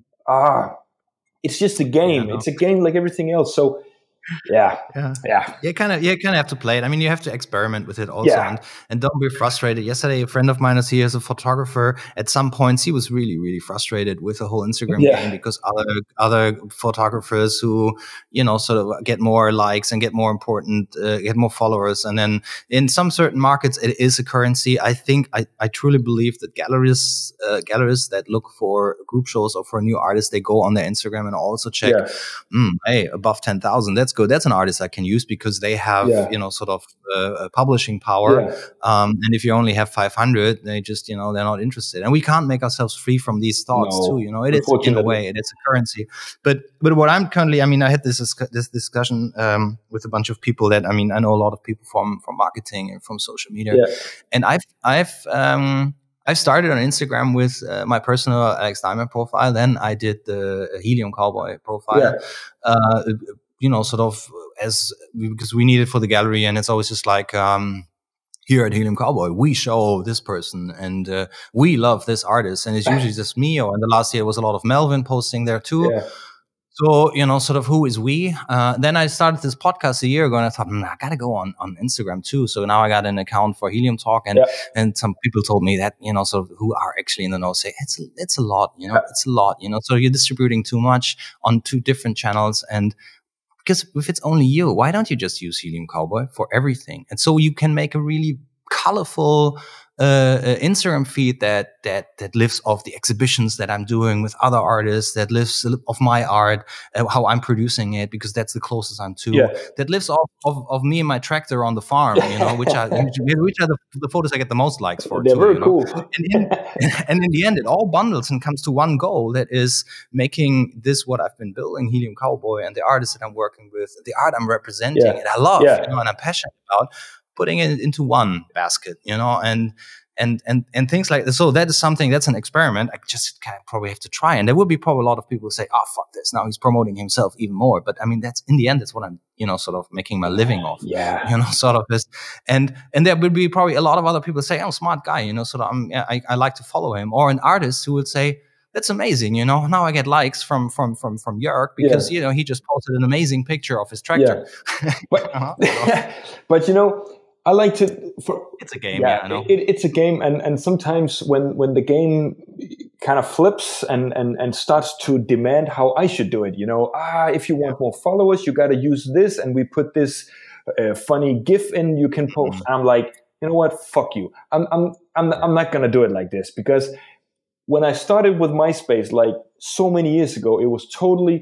ah, it's just a game. Yeah, no. It's a game like everything else. So, yeah, yeah, yeah. You kind of, you kind of have to play it. I mean, you have to experiment with it also, yeah. and, and don't be frustrated. Yesterday, a friend of mine is here as a photographer. At some points, he was really, really frustrated with the whole Instagram yeah. game, because other other photographers who, you know, sort of get more likes and get more important, uh, get more followers, and then in some certain markets, it is a currency. I think I, I truly believe that galleries uh, galleries that look for group shows or for new artists, they go on their Instagram and also check, yeah. mm, hey, above ten thousand. That's good. That's an artist I can use because they have, yeah. you know, sort of uh, publishing power. Yeah. Um, and if you only have five hundred, they just, you know, they're not interested. And we can't make ourselves free from these thoughts no, too. You know, it is in a way, it is a currency. But but what I'm currently, I mean, I had this this discussion um, with a bunch of people that, I mean, I know a lot of people from from marketing and from social media, yeah. and I've I've um, I started on Instagram with uh, my personal Alex Diamond profile. Then I did the Helium Cowboy profile. Yeah. Uh, you know, sort of as because we need it for the gallery, and it's always just like um, here at Helium Cowboy, we show this person and uh, we love this artist, and it's usually just me. Or in the last year, it was a lot of Melvin posting there too. Yeah. So, you know, sort of who is we? Uh, then I started this podcast a year ago, and I thought, mm, I got to go on, on Instagram too. So now I got an account for Helium Talk, and, yeah. and some people told me that, you know, sort of who are actually in the know say it's, it's a lot, you know, yeah. it's a lot, you know, so you're distributing too much on two different channels. And because if it's only you, why don't you just use Helium Cowboy for everything? And so you can make a really colorful uh, uh, Instagram feed that that that lives off the exhibitions that I'm doing with other artists, that lives off my art, uh, how I'm producing it, because that's the closest I'm to. Yeah. That lives off of, of me and my tractor on the farm, you know, which are which are the, the photos I get the most likes for. They're too, very you know? cool. And in, and in the end, it all bundles and comes to one goal, that is making this what I've been building, Helium Cowboy, and the artists that I'm working with, the art I'm representing, yeah. and I love, yeah. you know, and I'm passionate about, putting it into one basket, you know, and and and and things like this. So that is something, that's an experiment I just kind of probably have to try. And there will be probably a lot of people who say, oh, fuck this, now he's promoting himself even more. But I mean, that's in the end, that's what I'm, you know, sort of making my living off. Yeah. You know, sort of this. And and there will be probably a lot of other people who say, oh, smart guy, you know, sort of, I'm, I, I like to follow him. Or an artist who would say, that's amazing, you know. Now I get likes from from from from Jörg because yeah. you know, he just posted an amazing picture of his tractor. Yeah. But, uh-huh. But you know, I like to. For, it's a game, yeah. yeah I know. It, it's a game, and and sometimes when when the game kind of flips and and and starts to demand how I should do it, you know, ah, if you want yeah. more followers, you got to use this, and we put this uh, funny GIF in. You can post. Mm-hmm. I'm like, you know what? Fuck you. I'm I'm I'm I'm not gonna do it like this, because when I started with MySpace, like so many years ago, it was totally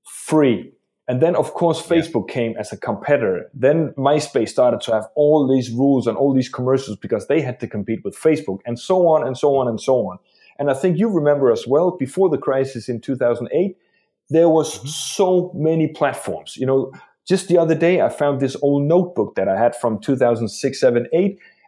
free. And then, of course, Facebook yeah. came as a competitor. Then MySpace started to have all these rules and all these commercials because they had to compete with Facebook, and so on and so on and so on. And I think you remember as well, before the crisis in two thousand eight, there was mm-hmm. so many platforms. You know, just the other day, I found this old notebook that I had from two thousand six, seven, eight.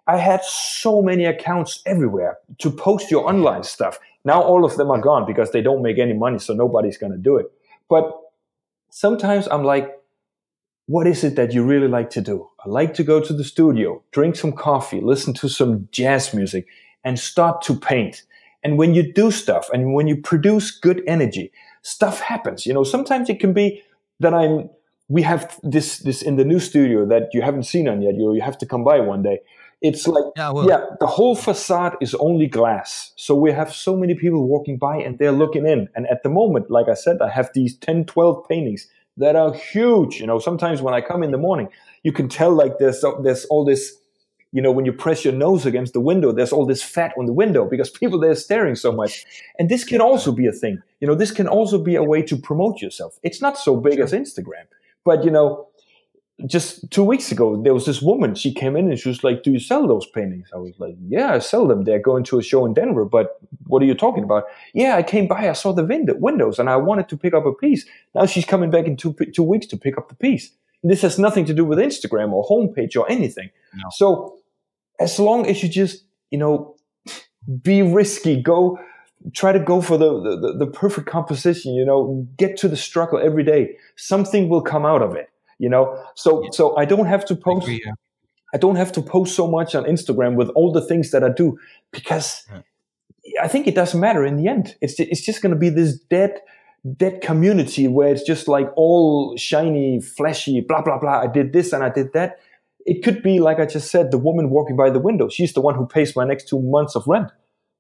I had so many accounts everywhere to post your online stuff. Now all of them are gone because they don't make any money, so nobody's going to do it. But sometimes I'm like, what is it that you really like to do? I like to go to the studio, drink some coffee, listen to some jazz music, and start to paint. And when you do stuff and when you produce good energy, stuff happens. You know, sometimes it can be that I'm, we have this, this in the new studio that you haven't seen on yet. You, you have to come by one day. It's like, yeah, well, yeah, the whole facade is only glass. So we have so many people walking by and they're looking in. And at the moment, like I said, I have these ten, twelve paintings that are huge. You know, sometimes when I come in the morning, you can tell like there's, there's all this, you know, when you press your nose against the window, there's all this fat on the window because people, they're staring so much. And this can also be a thing. You know, this can also be a way to promote yourself. It's not so big as Instagram. But, you know, just two weeks ago, there was this woman. She came in and she was like, do you sell those paintings? I was like, yeah, I sell them. They're going to a show in Denver. But what are you talking about? Yeah, I came by. I saw the window, windows and I wanted to pick up a piece. Now she's coming back in two, two weeks to pick up the piece. And this has nothing to do with Instagram or homepage or anything. No. So as long as you just, you know, be risky, go try to go for the, the, the perfect composition, you know, get to the struggle every day. Something will come out of it, you know. So yeah. so I don't have to post I, agree, yeah. I don't have to post so much on Instagram with all the things that I do because yeah. I think it doesn't matter in the end. It's it's just going to be this dead dead community where it's just like all shiny, flashy, blah blah blah. I did this and I did that. It could be, like I just said, the woman walking by the window. She's the one who pays my next two months of rent.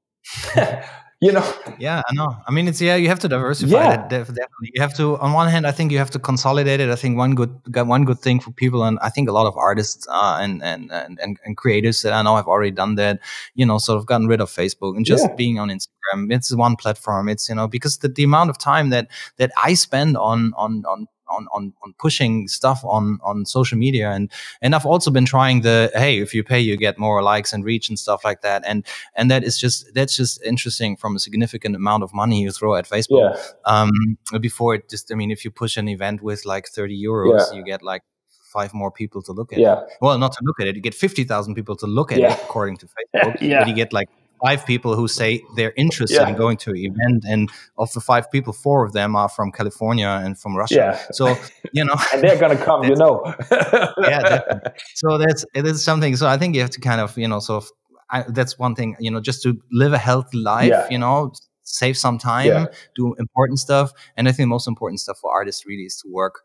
You know? Yeah, I know. I mean, it's, yeah, you have to diversify yeah. it. Definitely. You have to, on one hand, I think you have to consolidate it. I think one good, one good thing for people, and I think a lot of artists uh, and, and, and, and creators that I know have already done that, you know, sort of gotten rid of Facebook and just yeah. being on Instagram. It's one platform. It's, you know, because the, the amount of time that, that I spend on, on, on, On, on, on pushing stuff on, on social media. And, and I've also been trying the, hey, if you pay, you get more likes and reach and stuff like that. And, and that is just, that's just interesting from a significant amount of money you throw at Facebook. Yeah. Um, before it just, I mean, if you push an event with like thirty euros, yeah. you get like five more people to look at yeah. it. Well, not to look at it. You get fifty thousand people to look at yeah. it according to Facebook. yeah. But you get like five people who say they're interested yeah. in going to an event, and of the five people, four of them are from California and from Russia. Yeah. So, you know, and they're gonna come, you know. yeah, definitely. So that's it is something. So I think you have to kind of, you know, sort of. I, that's one thing, you know, just to live a healthy life. Yeah. You know, save some time, yeah. do important stuff, and I think the most important stuff for artists really is to work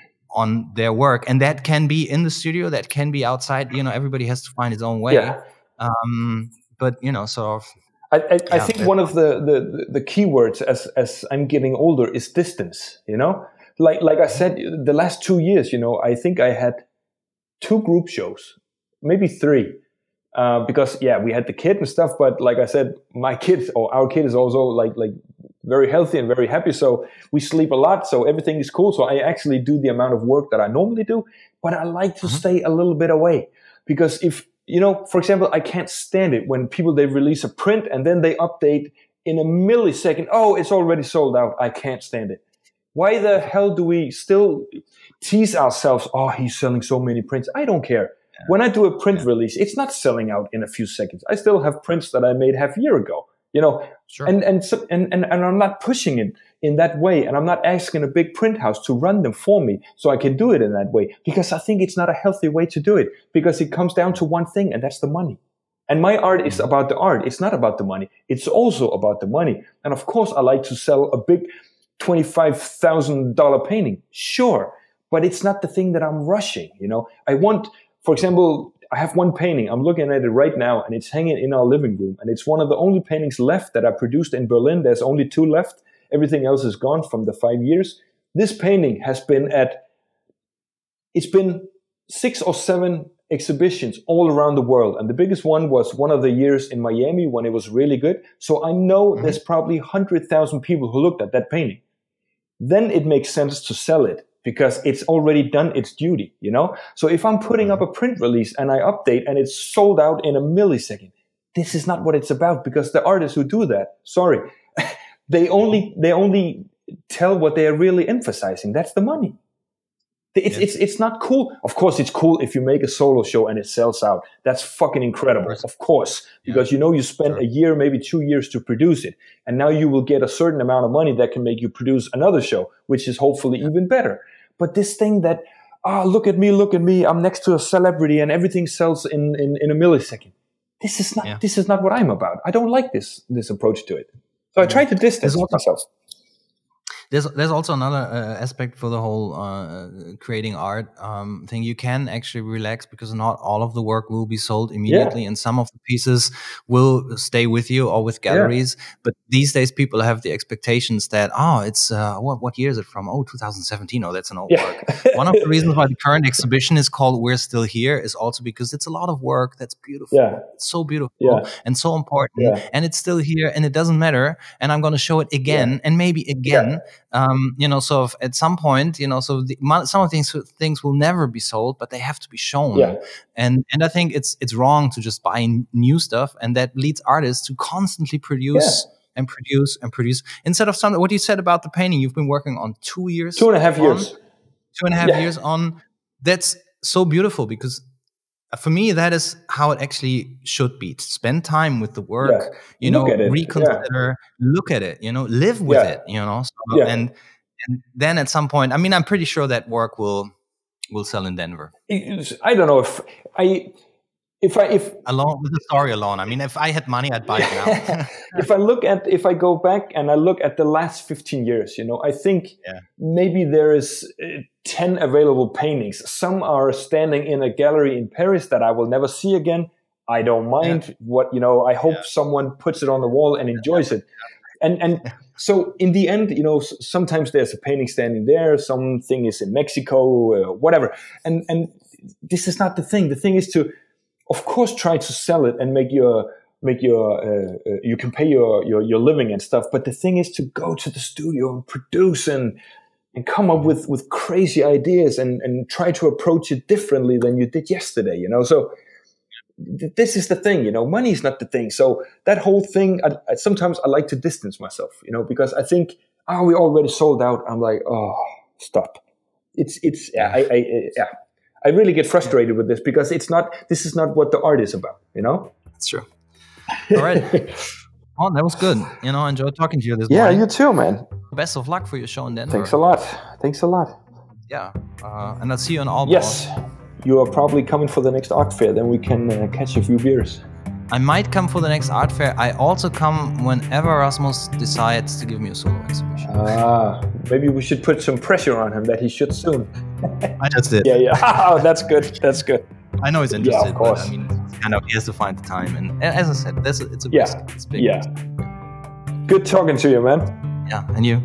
on their work, and that can be in the studio, that can be outside. You know, everybody has to find his own way. Yeah. Um, But, you know, sort of. I, I, yeah, I think one of the, the, the key words as, as I'm getting older is distance, you know? Like like I said, the last two years, you know, I think I had two group shows, maybe three. Uh, because, yeah, we had the kid and stuff, but like I said, my kid or our kid is also like like very healthy and very happy. So we sleep a lot, so everything is cool. So I actually do the amount of work that I normally do, but I like to mm-hmm. stay a little bit away. Because if... You know, for example, I can't stand it when people, they release a print and then they update in a millisecond. Oh, it's already sold out. I can't stand it. Why the hell do we still tease ourselves? Oh, he's selling so many prints. I don't care. Yeah. When I do a print yeah. release, it's not selling out in a few seconds. I still have prints that I made half a year ago, you know, sure. and, and, so, and, and, and I'm not pushing it in that way. And I'm not asking a big print house to run them for me so I can do it in that way, because I think it's not a healthy way to do it, because it comes down to one thing, and that's the money. And my art is about the art. It's not about the money. It's also about the money. And of course, I like to sell a big twenty-five thousand dollars painting. Sure. But it's not the thing that I'm rushing. You know, I want, for example, I have one painting. I'm looking at it right now, and it's hanging in our living room. And it's one of the only paintings left that I produced in Berlin. There's only two left. Everything else is gone from the five years. This painting has been at, it's been six or seven exhibitions all around the world. And the biggest one was one of the years in Miami when it was really good. So I know mm-hmm. there's probably one hundred thousand people who looked at that painting. Then it makes sense to sell it because it's already done its duty, you know? So if I'm putting mm-hmm. up a print release and I update and it's sold out in a millisecond, this is not what it's about, because the artists who do that, sorry, They only they only tell what they are really emphasizing. That's the money. It's, Yes. it's, it's not cool. Of course, it's cool if you make a solo show and it sells out. That's fucking incredible. Of course, because you know you spent Sure. a year, maybe two years to produce it. And now you will get a certain amount of money that can make you produce another show, which is hopefully even better. But this thing that, ah, oh, look at me, look at me, I'm next to a celebrity and everything sells in, in, in a millisecond. This is not, Yeah. this is not what I'm about. I don't like this, this approach to it. So I try to distance also- myself. There's there's also another uh, aspect for the whole uh, creating art um, thing. You can actually relax because not all of the work will be sold immediately, Yeah. and some of the pieces will stay with you or with galleries. Yeah. But these days, people have the expectations that oh, it's uh, what what year is it from? Oh, two thousand seventeen. Oh, that's an old Yeah. work. One of the reasons why the current exhibition is called "We're Still Here" is also because it's a lot of work that's beautiful. Yeah. It's so beautiful Yeah. and so important, Yeah. and it's still here, and it doesn't matter. And I'm going to show it again, Yeah. and maybe again. Yeah. Um, you know, so if at some point, you know, so the, some of these things will never be sold, but they have to be shown. Yeah. And and I think it's it's wrong to just buy n- new stuff, and that leads artists to constantly produce Yeah. and produce and produce instead of something. What you said about the painting, you've been working on two years, Two and a half on, years. two and a half Yeah. years on. That's so beautiful because. For me, that is how it actually should be. To spend time with the work, Yeah. you Look know, at it. reconsider, look at it, you know, live with Yeah. it, you know. So, Yeah. and and then at some point, I mean, I'm pretty sure that work will will sell in Denver. It's- I don't know if I, if I, if Alone with the story alone. I mean, if I had money, I'd buy it now. if I look at, if I go back and I look at the last fifteen years, you know, I think Yeah. maybe there is uh, ten available paintings. Some are standing in a gallery in Paris that I will never see again. I don't mind what, you know, I hope Yeah. someone puts it on the wall and enjoys it. And, and so in the end, you know, s- sometimes there's a painting standing there, something is in Mexico, uh, whatever. And, and this is not the thing. The thing is to, of course, try to sell it and make your, make your, uh, uh, you can pay your, your, your living and stuff. But the thing is to go to the studio and produce and, and come up with, with crazy ideas and, and try to approach it differently than you did yesterday, you know? So th- this is the thing, you know, money is not the thing. So that whole thing, I, I, sometimes I like to distance myself, you know, because I think, oh, we already sold out. I'm like, oh, stop. It's, it's, yeah, I, I, I yeah. I really get frustrated with this because it's not, this is not what the art is about, you know? That's true. All right. Oh, that was good. You know, I enjoyed talking to you this Yeah, morning. you too, man. Best of luck for your show in Denver. Thanks a lot. Thanks a lot. Yeah. Uh, and I'll see you in Aalborg. Yes, you are probably coming for the next art fair. Then we can uh, catch a few beers. I might come for the next art fair. I also come whenever Rasmus decides to give me a solo exhibition. Ah, maybe we should put some pressure on him that he should soon. I just did. Yeah, yeah. Oh, that's good. That's good. I know he's interested, Yeah, of course. but I mean, it's kind of he has to find the time. And as I said, that's a, it's a Yeah, risk. It's a big yeah. risk. Good talking to you, man. Yeah, and you.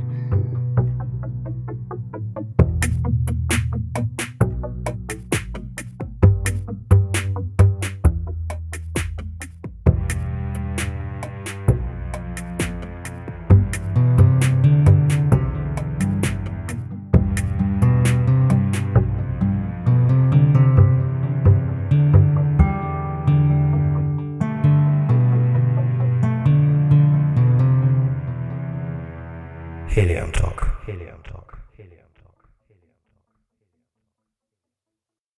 Helium Talk. Helium Talk.